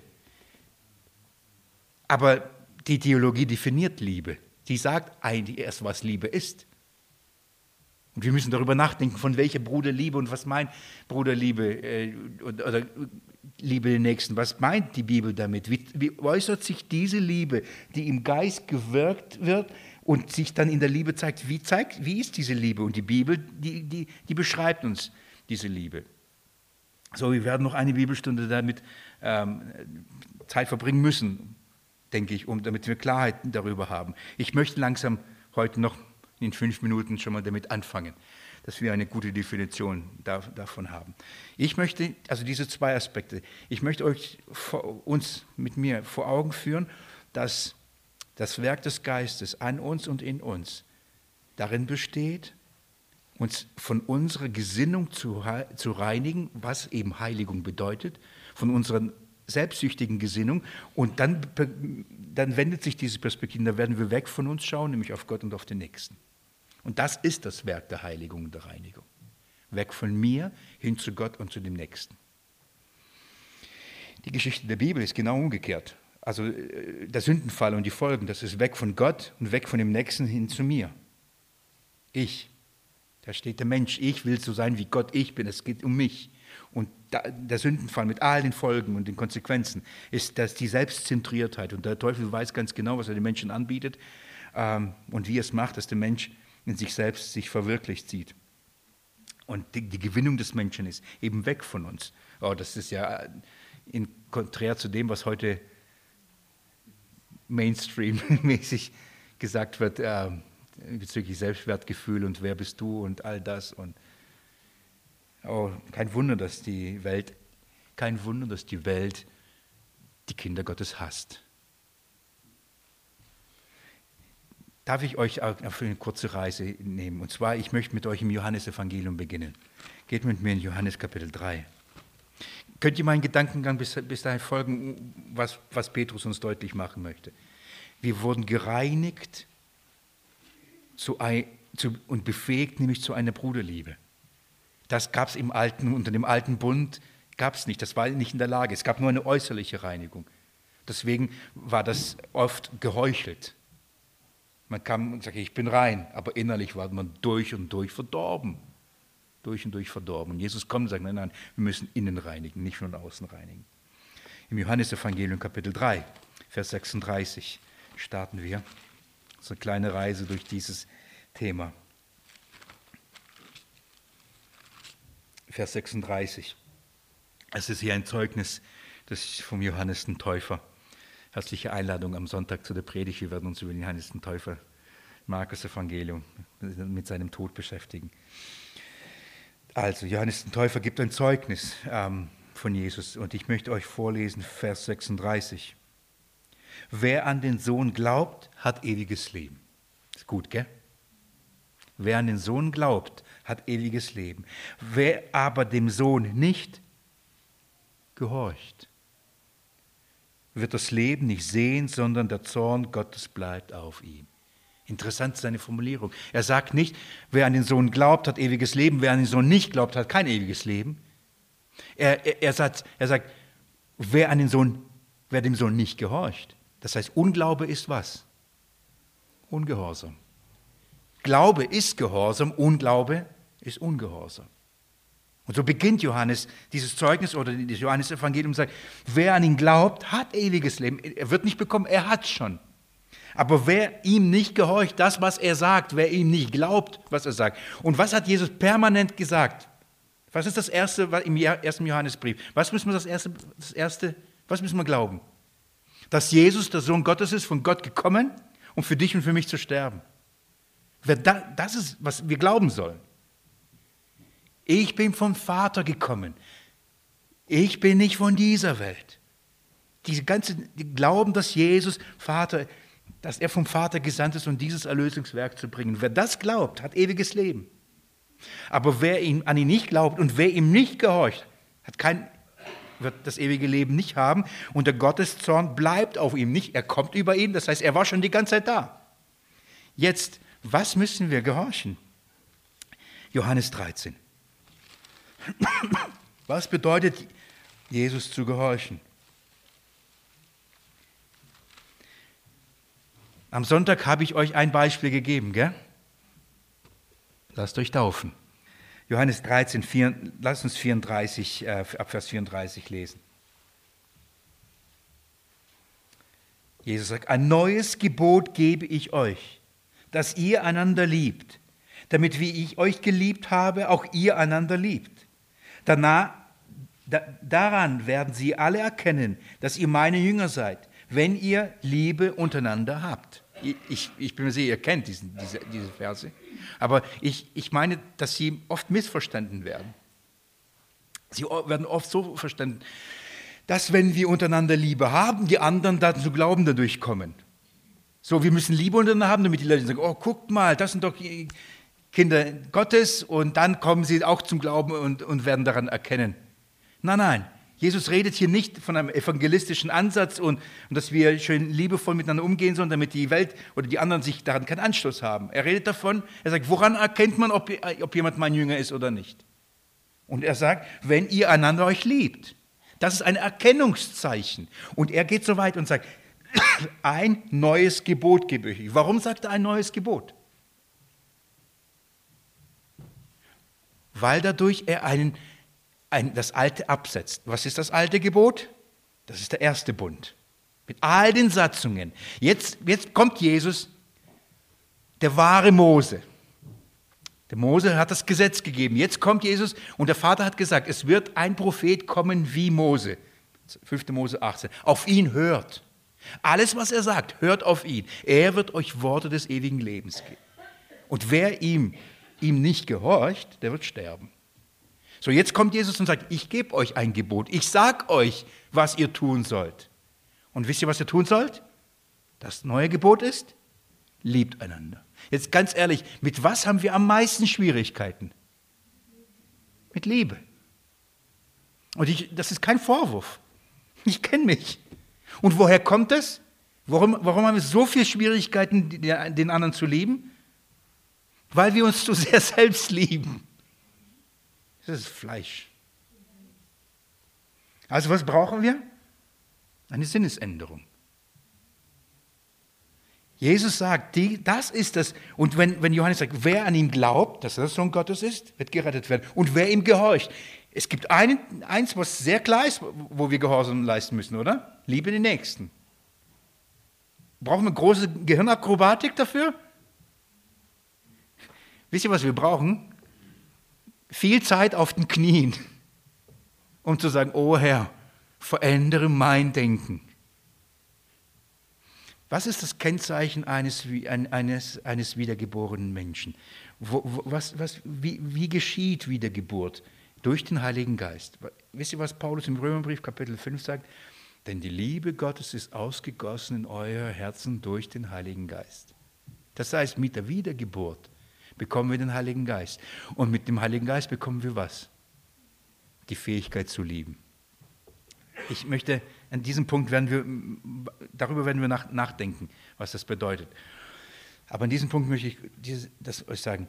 Speaker 1: Aber die Theologie definiert Liebe. Die sagt eigentlich erst, was Liebe ist. Und wir müssen darüber nachdenken, von welcher Bruderliebe und was meint Bruderliebe oder Liebe den Nächsten. Was meint die Bibel damit? Wie äußert sich diese Liebe, die im Geist gewirkt wird und sich dann in der Liebe zeigt? Wie ist diese Liebe? Und die Bibel, die beschreibt uns diese Liebe. So, wir werden noch eine Bibelstunde damit Zeit verbringen müssen, denke ich, damit wir Klarheit darüber haben. Ich möchte langsam heute noch in 5 Minuten schon mal damit anfangen, dass wir eine gute Definition davon haben. Ich möchte, also diese 2 Aspekte, ich möchte mit mir vor Augen führen, dass das Werk des Geistes an uns und in uns darin besteht, uns von unserer Gesinnung zu reinigen, was eben Heiligung bedeutet, von unserer selbstsüchtigen Gesinnung, und dann wendet sich diese Perspektive, da werden wir weg von uns schauen, nämlich auf Gott und auf den Nächsten. Und das ist das Werk der Heiligung und der Reinigung. Weg von mir hin zu Gott und zu dem Nächsten. Die Geschichte der Bibel ist genau umgekehrt. Also der Sündenfall und die Folgen, das ist weg von Gott und weg von dem Nächsten hin zu mir. Ich, da steht der Mensch, ich will so sein wie Gott ich bin, es geht um mich. Und der Sündenfall mit all den Folgen und den Konsequenzen ist das die Selbstzentriertheit. Und der Teufel weiß ganz genau, was er den Menschen anbietet und wie er es macht, dass der Mensch in sich selbst sich verwirklicht sieht. Und die Gewinnung des Menschen ist eben weg von uns. Oh, das ist ja konträr zu dem, was heute Mainstream-mäßig gesagt wird bezüglich Selbstwertgefühl und wer bist du und all das. Und kein Wunder, dass die Welt die Kinder Gottes hasst. Darf ich euch auf eine kurze Reise nehmen? Und zwar, ich möchte mit euch im Johannesevangelium beginnen. Geht mit mir in Johannes Kapitel 3. Könnt ihr meinen Gedankengang bis dahin folgen, was Petrus uns deutlich machen möchte? Wir wurden gereinigt und befähigt, nämlich zu einer Bruderliebe. Das gab es unter dem alten Bund, gab es nicht. Das war nicht in der Lage. Es gab nur eine äußerliche Reinigung. Deswegen war das oft geheuchelt. Man kam und sagte, ich bin rein, aber innerlich war man durch und durch verdorben. Durch und durch verdorben. Und Jesus kommt und sagt, nein, wir müssen innen reinigen, nicht nur außen reinigen. Im Johannesevangelium Kapitel 3, Vers 36 starten wir. So eine kleine Reise durch dieses Thema. Vers 36. Es ist hier ein Zeugnis vom Johannes den Täufer. Herzliche Einladung am Sonntag zu der Predigt. Wir werden uns über den Johannes den Täufer, Markus Evangelium, mit seinem Tod beschäftigen. Also, Johannes den Täufer gibt ein Zeugnis von Jesus und ich möchte euch vorlesen, Vers 36. Wer an den Sohn glaubt, hat ewiges Leben. Ist gut, gell? Wer an den Sohn glaubt, hat ewiges Leben. Wer aber dem Sohn nicht gehorcht, wird das Leben nicht sehen, sondern der Zorn Gottes bleibt auf ihm. Interessant seine Formulierung. Er sagt nicht, wer an den Sohn glaubt, hat ewiges Leben, wer an den Sohn nicht glaubt, hat kein ewiges Leben. Er sagt, wer dem Sohn nicht gehorcht. Das heißt, Unglaube ist was? Ungehorsam. Glaube ist Gehorsam, Unglaube ist Ungehorsam. Und so beginnt Johannes dieses Zeugnis oder das Johannesevangelium und sagt, wer an ihn glaubt, hat ewiges Leben. Er wird nicht bekommen, er hat es schon. Aber wer ihm nicht gehorcht, das, was er sagt, wer ihm nicht glaubt, was er sagt. Und was hat Jesus permanent gesagt? Was ist das Erste im ersten Johannesbrief? Was müssen wir glauben? Dass Jesus der Sohn Gottes ist, von Gott gekommen, um für dich und für mich zu sterben. Das ist, was wir glauben sollen. Ich bin vom Vater gekommen. Ich bin nicht von dieser Welt. Die glauben, dass Jesus Vater, dass er vom Vater gesandt ist, um dieses Erlösungswerk zu bringen. Wer das glaubt, hat ewiges Leben. Aber wer an ihn nicht glaubt und wer ihm nicht gehorcht, wird das ewige Leben nicht haben. Und der Gotteszorn bleibt auf ihm nicht. Er kommt über ihn, das heißt, er war schon die ganze Zeit da. Jetzt, was müssen wir gehorchen? Johannes 13. Was bedeutet, Jesus zu gehorchen? Am Sonntag habe ich euch ein Beispiel gegeben, gell? Lasst euch taufen. Johannes 13, lasst uns ab Vers 34 lesen. Jesus sagt, ein neues Gebot gebe ich euch, dass ihr einander liebt, damit wie ich euch geliebt habe, auch ihr einander liebt. Daran werden sie alle erkennen, dass ihr meine Jünger seid, wenn ihr Liebe untereinander habt. Ich bin mir sicher, ihr kennt diese Verse. Aber ich meine, dass sie oft missverstanden werden. Sie werden oft so verstanden, dass wenn wir untereinander Liebe haben, die anderen dann zu Glauben dadurch kommen. So, wir müssen Liebe untereinander haben, damit die Leute sagen, oh, guckt mal, das sind doch Kinder Gottes und dann kommen sie auch zum Glauben und werden daran erkennen. Nein, Jesus redet hier nicht von einem evangelistischen Ansatz und dass wir schön liebevoll miteinander umgehen sollen, damit die Welt oder die anderen sich daran keinen Anschluss haben. Er redet davon, er sagt, woran erkennt man, ob jemand mein Jünger ist oder nicht? Und er sagt, wenn ihr einander euch liebt. Das ist ein Erkennungszeichen. Und er geht so weit und sagt, ein neues Gebot gebe ich euch. Warum sagt er ein neues Gebot? Weil dadurch er das Alte absetzt. Was ist das alte Gebot? Das ist der erste Bund. Mit all den Satzungen. Jetzt kommt Jesus, der wahre Mose. Der Mose hat das Gesetz gegeben. Jetzt kommt Jesus und der Vater hat gesagt, es wird ein Prophet kommen wie Mose. 5. Mose 18. Auf ihn hört. Alles, was er sagt, hört auf ihn. Er wird euch Worte des ewigen Lebens geben. Und wer ihm nicht gehorcht, der wird sterben. So, jetzt kommt Jesus und sagt, ich gebe euch ein Gebot. Ich sage euch, was ihr tun sollt. Und wisst ihr, was ihr tun sollt? Das neue Gebot ist, liebt einander. Jetzt ganz ehrlich, mit was haben wir am meisten Schwierigkeiten? Mit Liebe. Und das ist kein Vorwurf. Ich kenne mich. Und woher kommt das? Warum haben wir so viele Schwierigkeiten, den anderen zu lieben? Weil wir uns zu sehr selbst lieben. Das ist Fleisch. Also was brauchen wir? Eine Sinnesänderung. Jesus sagt, das ist das. Und wenn Johannes sagt, wer an ihn glaubt, dass er der Sohn Gottes ist, wird gerettet werden. Und wer ihm gehorcht. Es gibt eins, was sehr klar ist, wo wir Gehorsam leisten müssen, oder? Liebe den Nächsten. Brauchen wir große Gehirnakrobatik dafür? Wisst ihr, was wir brauchen? Viel Zeit auf den Knien, um zu sagen, oh Herr, verändere mein Denken. Was ist das Kennzeichen eines wiedergeborenen Menschen? Wie geschieht Wiedergeburt? Durch den Heiligen Geist. Wisst ihr, was Paulus im Römerbrief Kapitel 5 sagt? Denn die Liebe Gottes ist ausgegossen in euer Herzen durch den Heiligen Geist. Das heißt, mit der Wiedergeburt bekommen wir den Heiligen Geist. Und mit dem Heiligen Geist bekommen wir was? Die Fähigkeit zu lieben. Ich möchte, an diesem Punkt darüber werden wir nachdenken, was das bedeutet. Aber an diesem Punkt möchte ich das euch sagen.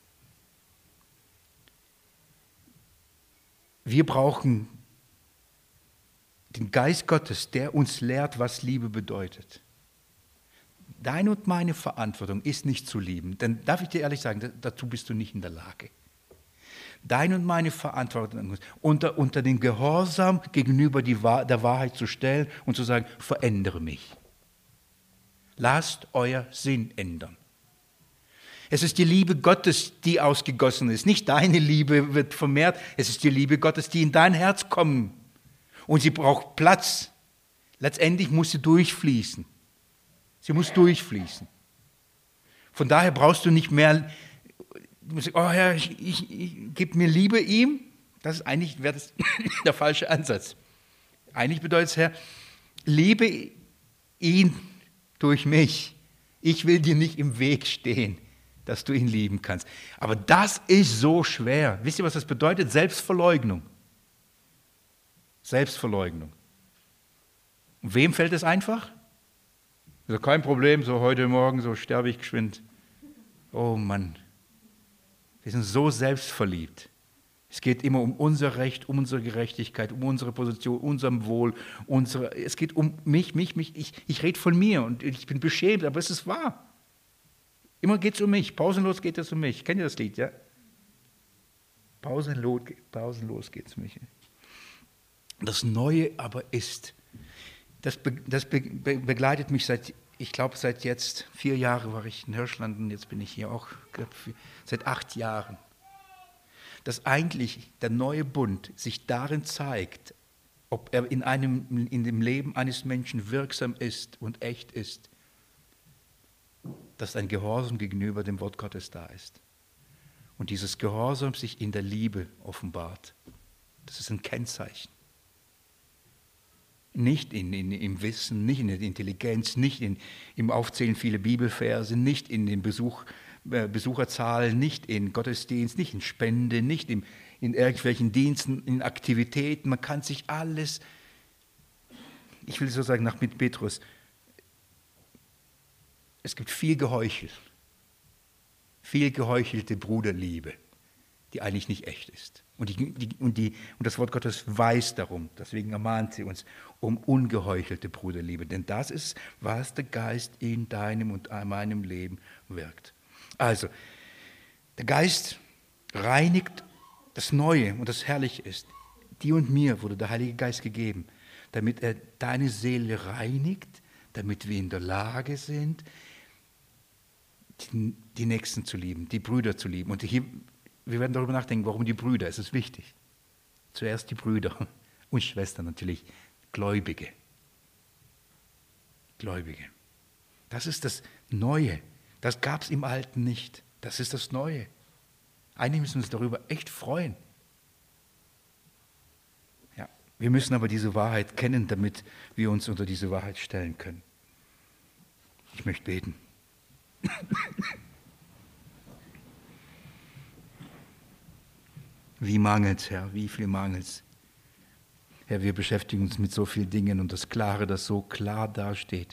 Speaker 1: Wir brauchen den Geist Gottes, der uns lehrt, was Liebe bedeutet. Deine und meine Verantwortung ist nicht zu lieben, denn darf ich dir ehrlich sagen, dazu bist du nicht in der Lage. Deine und meine Verantwortung ist, unter den Gehorsam gegenüber der Wahrheit zu stellen und zu sagen, verändere mich. Lasst euer Sinn ändern. Es ist die Liebe Gottes, die ausgegossen ist. Nicht deine Liebe wird vermehrt, es ist die Liebe Gottes, die in dein Herz kommt. Und sie braucht Platz. Letztendlich muss sie durchfließen. Sie muss durchfließen. Von daher brauchst du nicht mehr, du musst sagen, oh Herr, ich gib mir Liebe ihm. Wäre das der falsche Ansatz. Eigentlich bedeutet es, Herr, liebe ihn durch mich. Ich will dir nicht im Weg stehen, dass du ihn lieben kannst. Aber das ist so schwer. Wisst ihr, was das bedeutet? Selbstverleugnung. Selbstverleugnung. Und wem fällt es einfach? Also kein Problem, so heute Morgen, so sterbe ich geschwind. Oh Mann, wir sind so selbstverliebt. Es geht immer um unser Recht, um unsere Gerechtigkeit, um unsere Position, unserem Wohl. Es geht um mich. Ich rede von mir und ich bin beschämt, aber es ist wahr. Immer geht es um mich. Pausenlos geht es um mich. Kennt ihr das Lied, ja? Pausenlos geht es um mich. Das Neue aber ist, das begleitet mich seit jetzt 4 Jahre war ich in Hirschland und jetzt bin ich hier auch seit 8 Jahren. Dass eigentlich der neue Bund sich darin zeigt, ob er in dem Leben eines Menschen wirksam ist und echt ist, dass ein Gehorsam gegenüber dem Wort Gottes da ist. Und dieses Gehorsam sich in der Liebe offenbart. Das ist ein Kennzeichen. Nicht im Wissen, nicht in der Intelligenz, nicht im Aufzählen vieler Bibelverse, nicht in den Besucherzahlen, nicht in Gottesdienst, nicht in Spende, nicht in irgendwelchen Diensten, in Aktivitäten. Man kann sich alles, ich will so sagen, mit Petrus, es gibt viel geheuchelte Bruderliebe, die eigentlich nicht echt ist. Und das Wort Gottes weiß darum, deswegen ermahnt sie uns um ungeheuchelte Bruderliebe. Denn das ist, was der Geist in deinem und meinem Leben wirkt. Also, der Geist reinigt das Neue und das Herrliche ist. Dir und mir wurde der Heilige Geist gegeben, damit er deine Seele reinigt, damit wir in der Lage sind, die Nächsten zu lieben, die Brüder zu lieben. Und hier, wir werden darüber nachdenken, warum die Brüder, es ist wichtig. Zuerst die Brüder und Schwestern natürlich, Gläubige. Gläubige. Das ist das Neue. Das gab es im Alten nicht. Das ist das Neue. Eigentlich müssen wir uns darüber echt freuen. Ja, wir müssen aber diese Wahrheit kennen, damit wir uns unter diese Wahrheit stellen können. Ich möchte beten. Wie mangelt's, Herr, wie viel mangelt's? Herr, wir beschäftigen uns mit so vielen Dingen und das Klare, das so klar dasteht,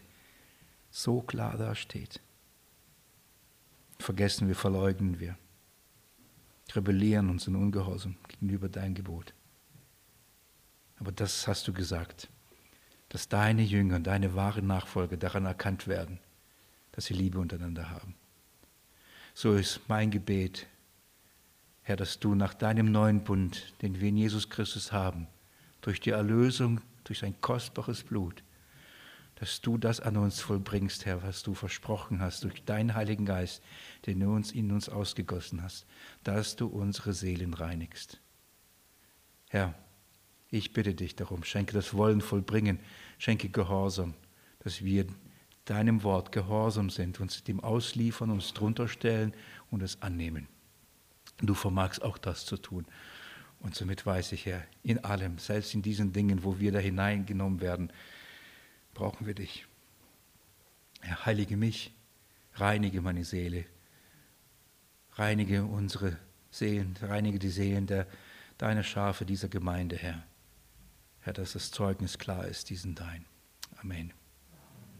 Speaker 1: vergessen wir, verleugnen wir, rebellieren uns in Ungehorsam gegenüber dein Gebot. Aber das hast du gesagt, dass deine Jünger, deine wahren Nachfolger daran erkannt werden, dass sie Liebe untereinander haben. So ist mein Gebet, Herr, dass du nach deinem neuen Bund, den wir in Jesus Christus haben, durch die Erlösung, durch sein kostbares Blut, dass du das an uns vollbringst, Herr, was du versprochen hast, durch deinen Heiligen Geist, den du in uns ausgegossen hast, dass du unsere Seelen reinigst. Herr, ich bitte dich darum, schenke das Wollen vollbringen, schenke Gehorsam, dass wir deinem Wort gehorsam sind, uns dem ausliefern, uns drunter stellen und es annehmen. Du vermagst auch das zu tun. Und somit weiß ich, Herr, in allem, selbst in diesen Dingen, wo wir da hineingenommen werden, brauchen wir dich. Herr, heilige mich, reinige meine Seele, reinige unsere Seelen, reinige die Seelen deiner Schafe, dieser Gemeinde, Herr. Herr, dass das Zeugnis klar ist, diesen dein. Amen.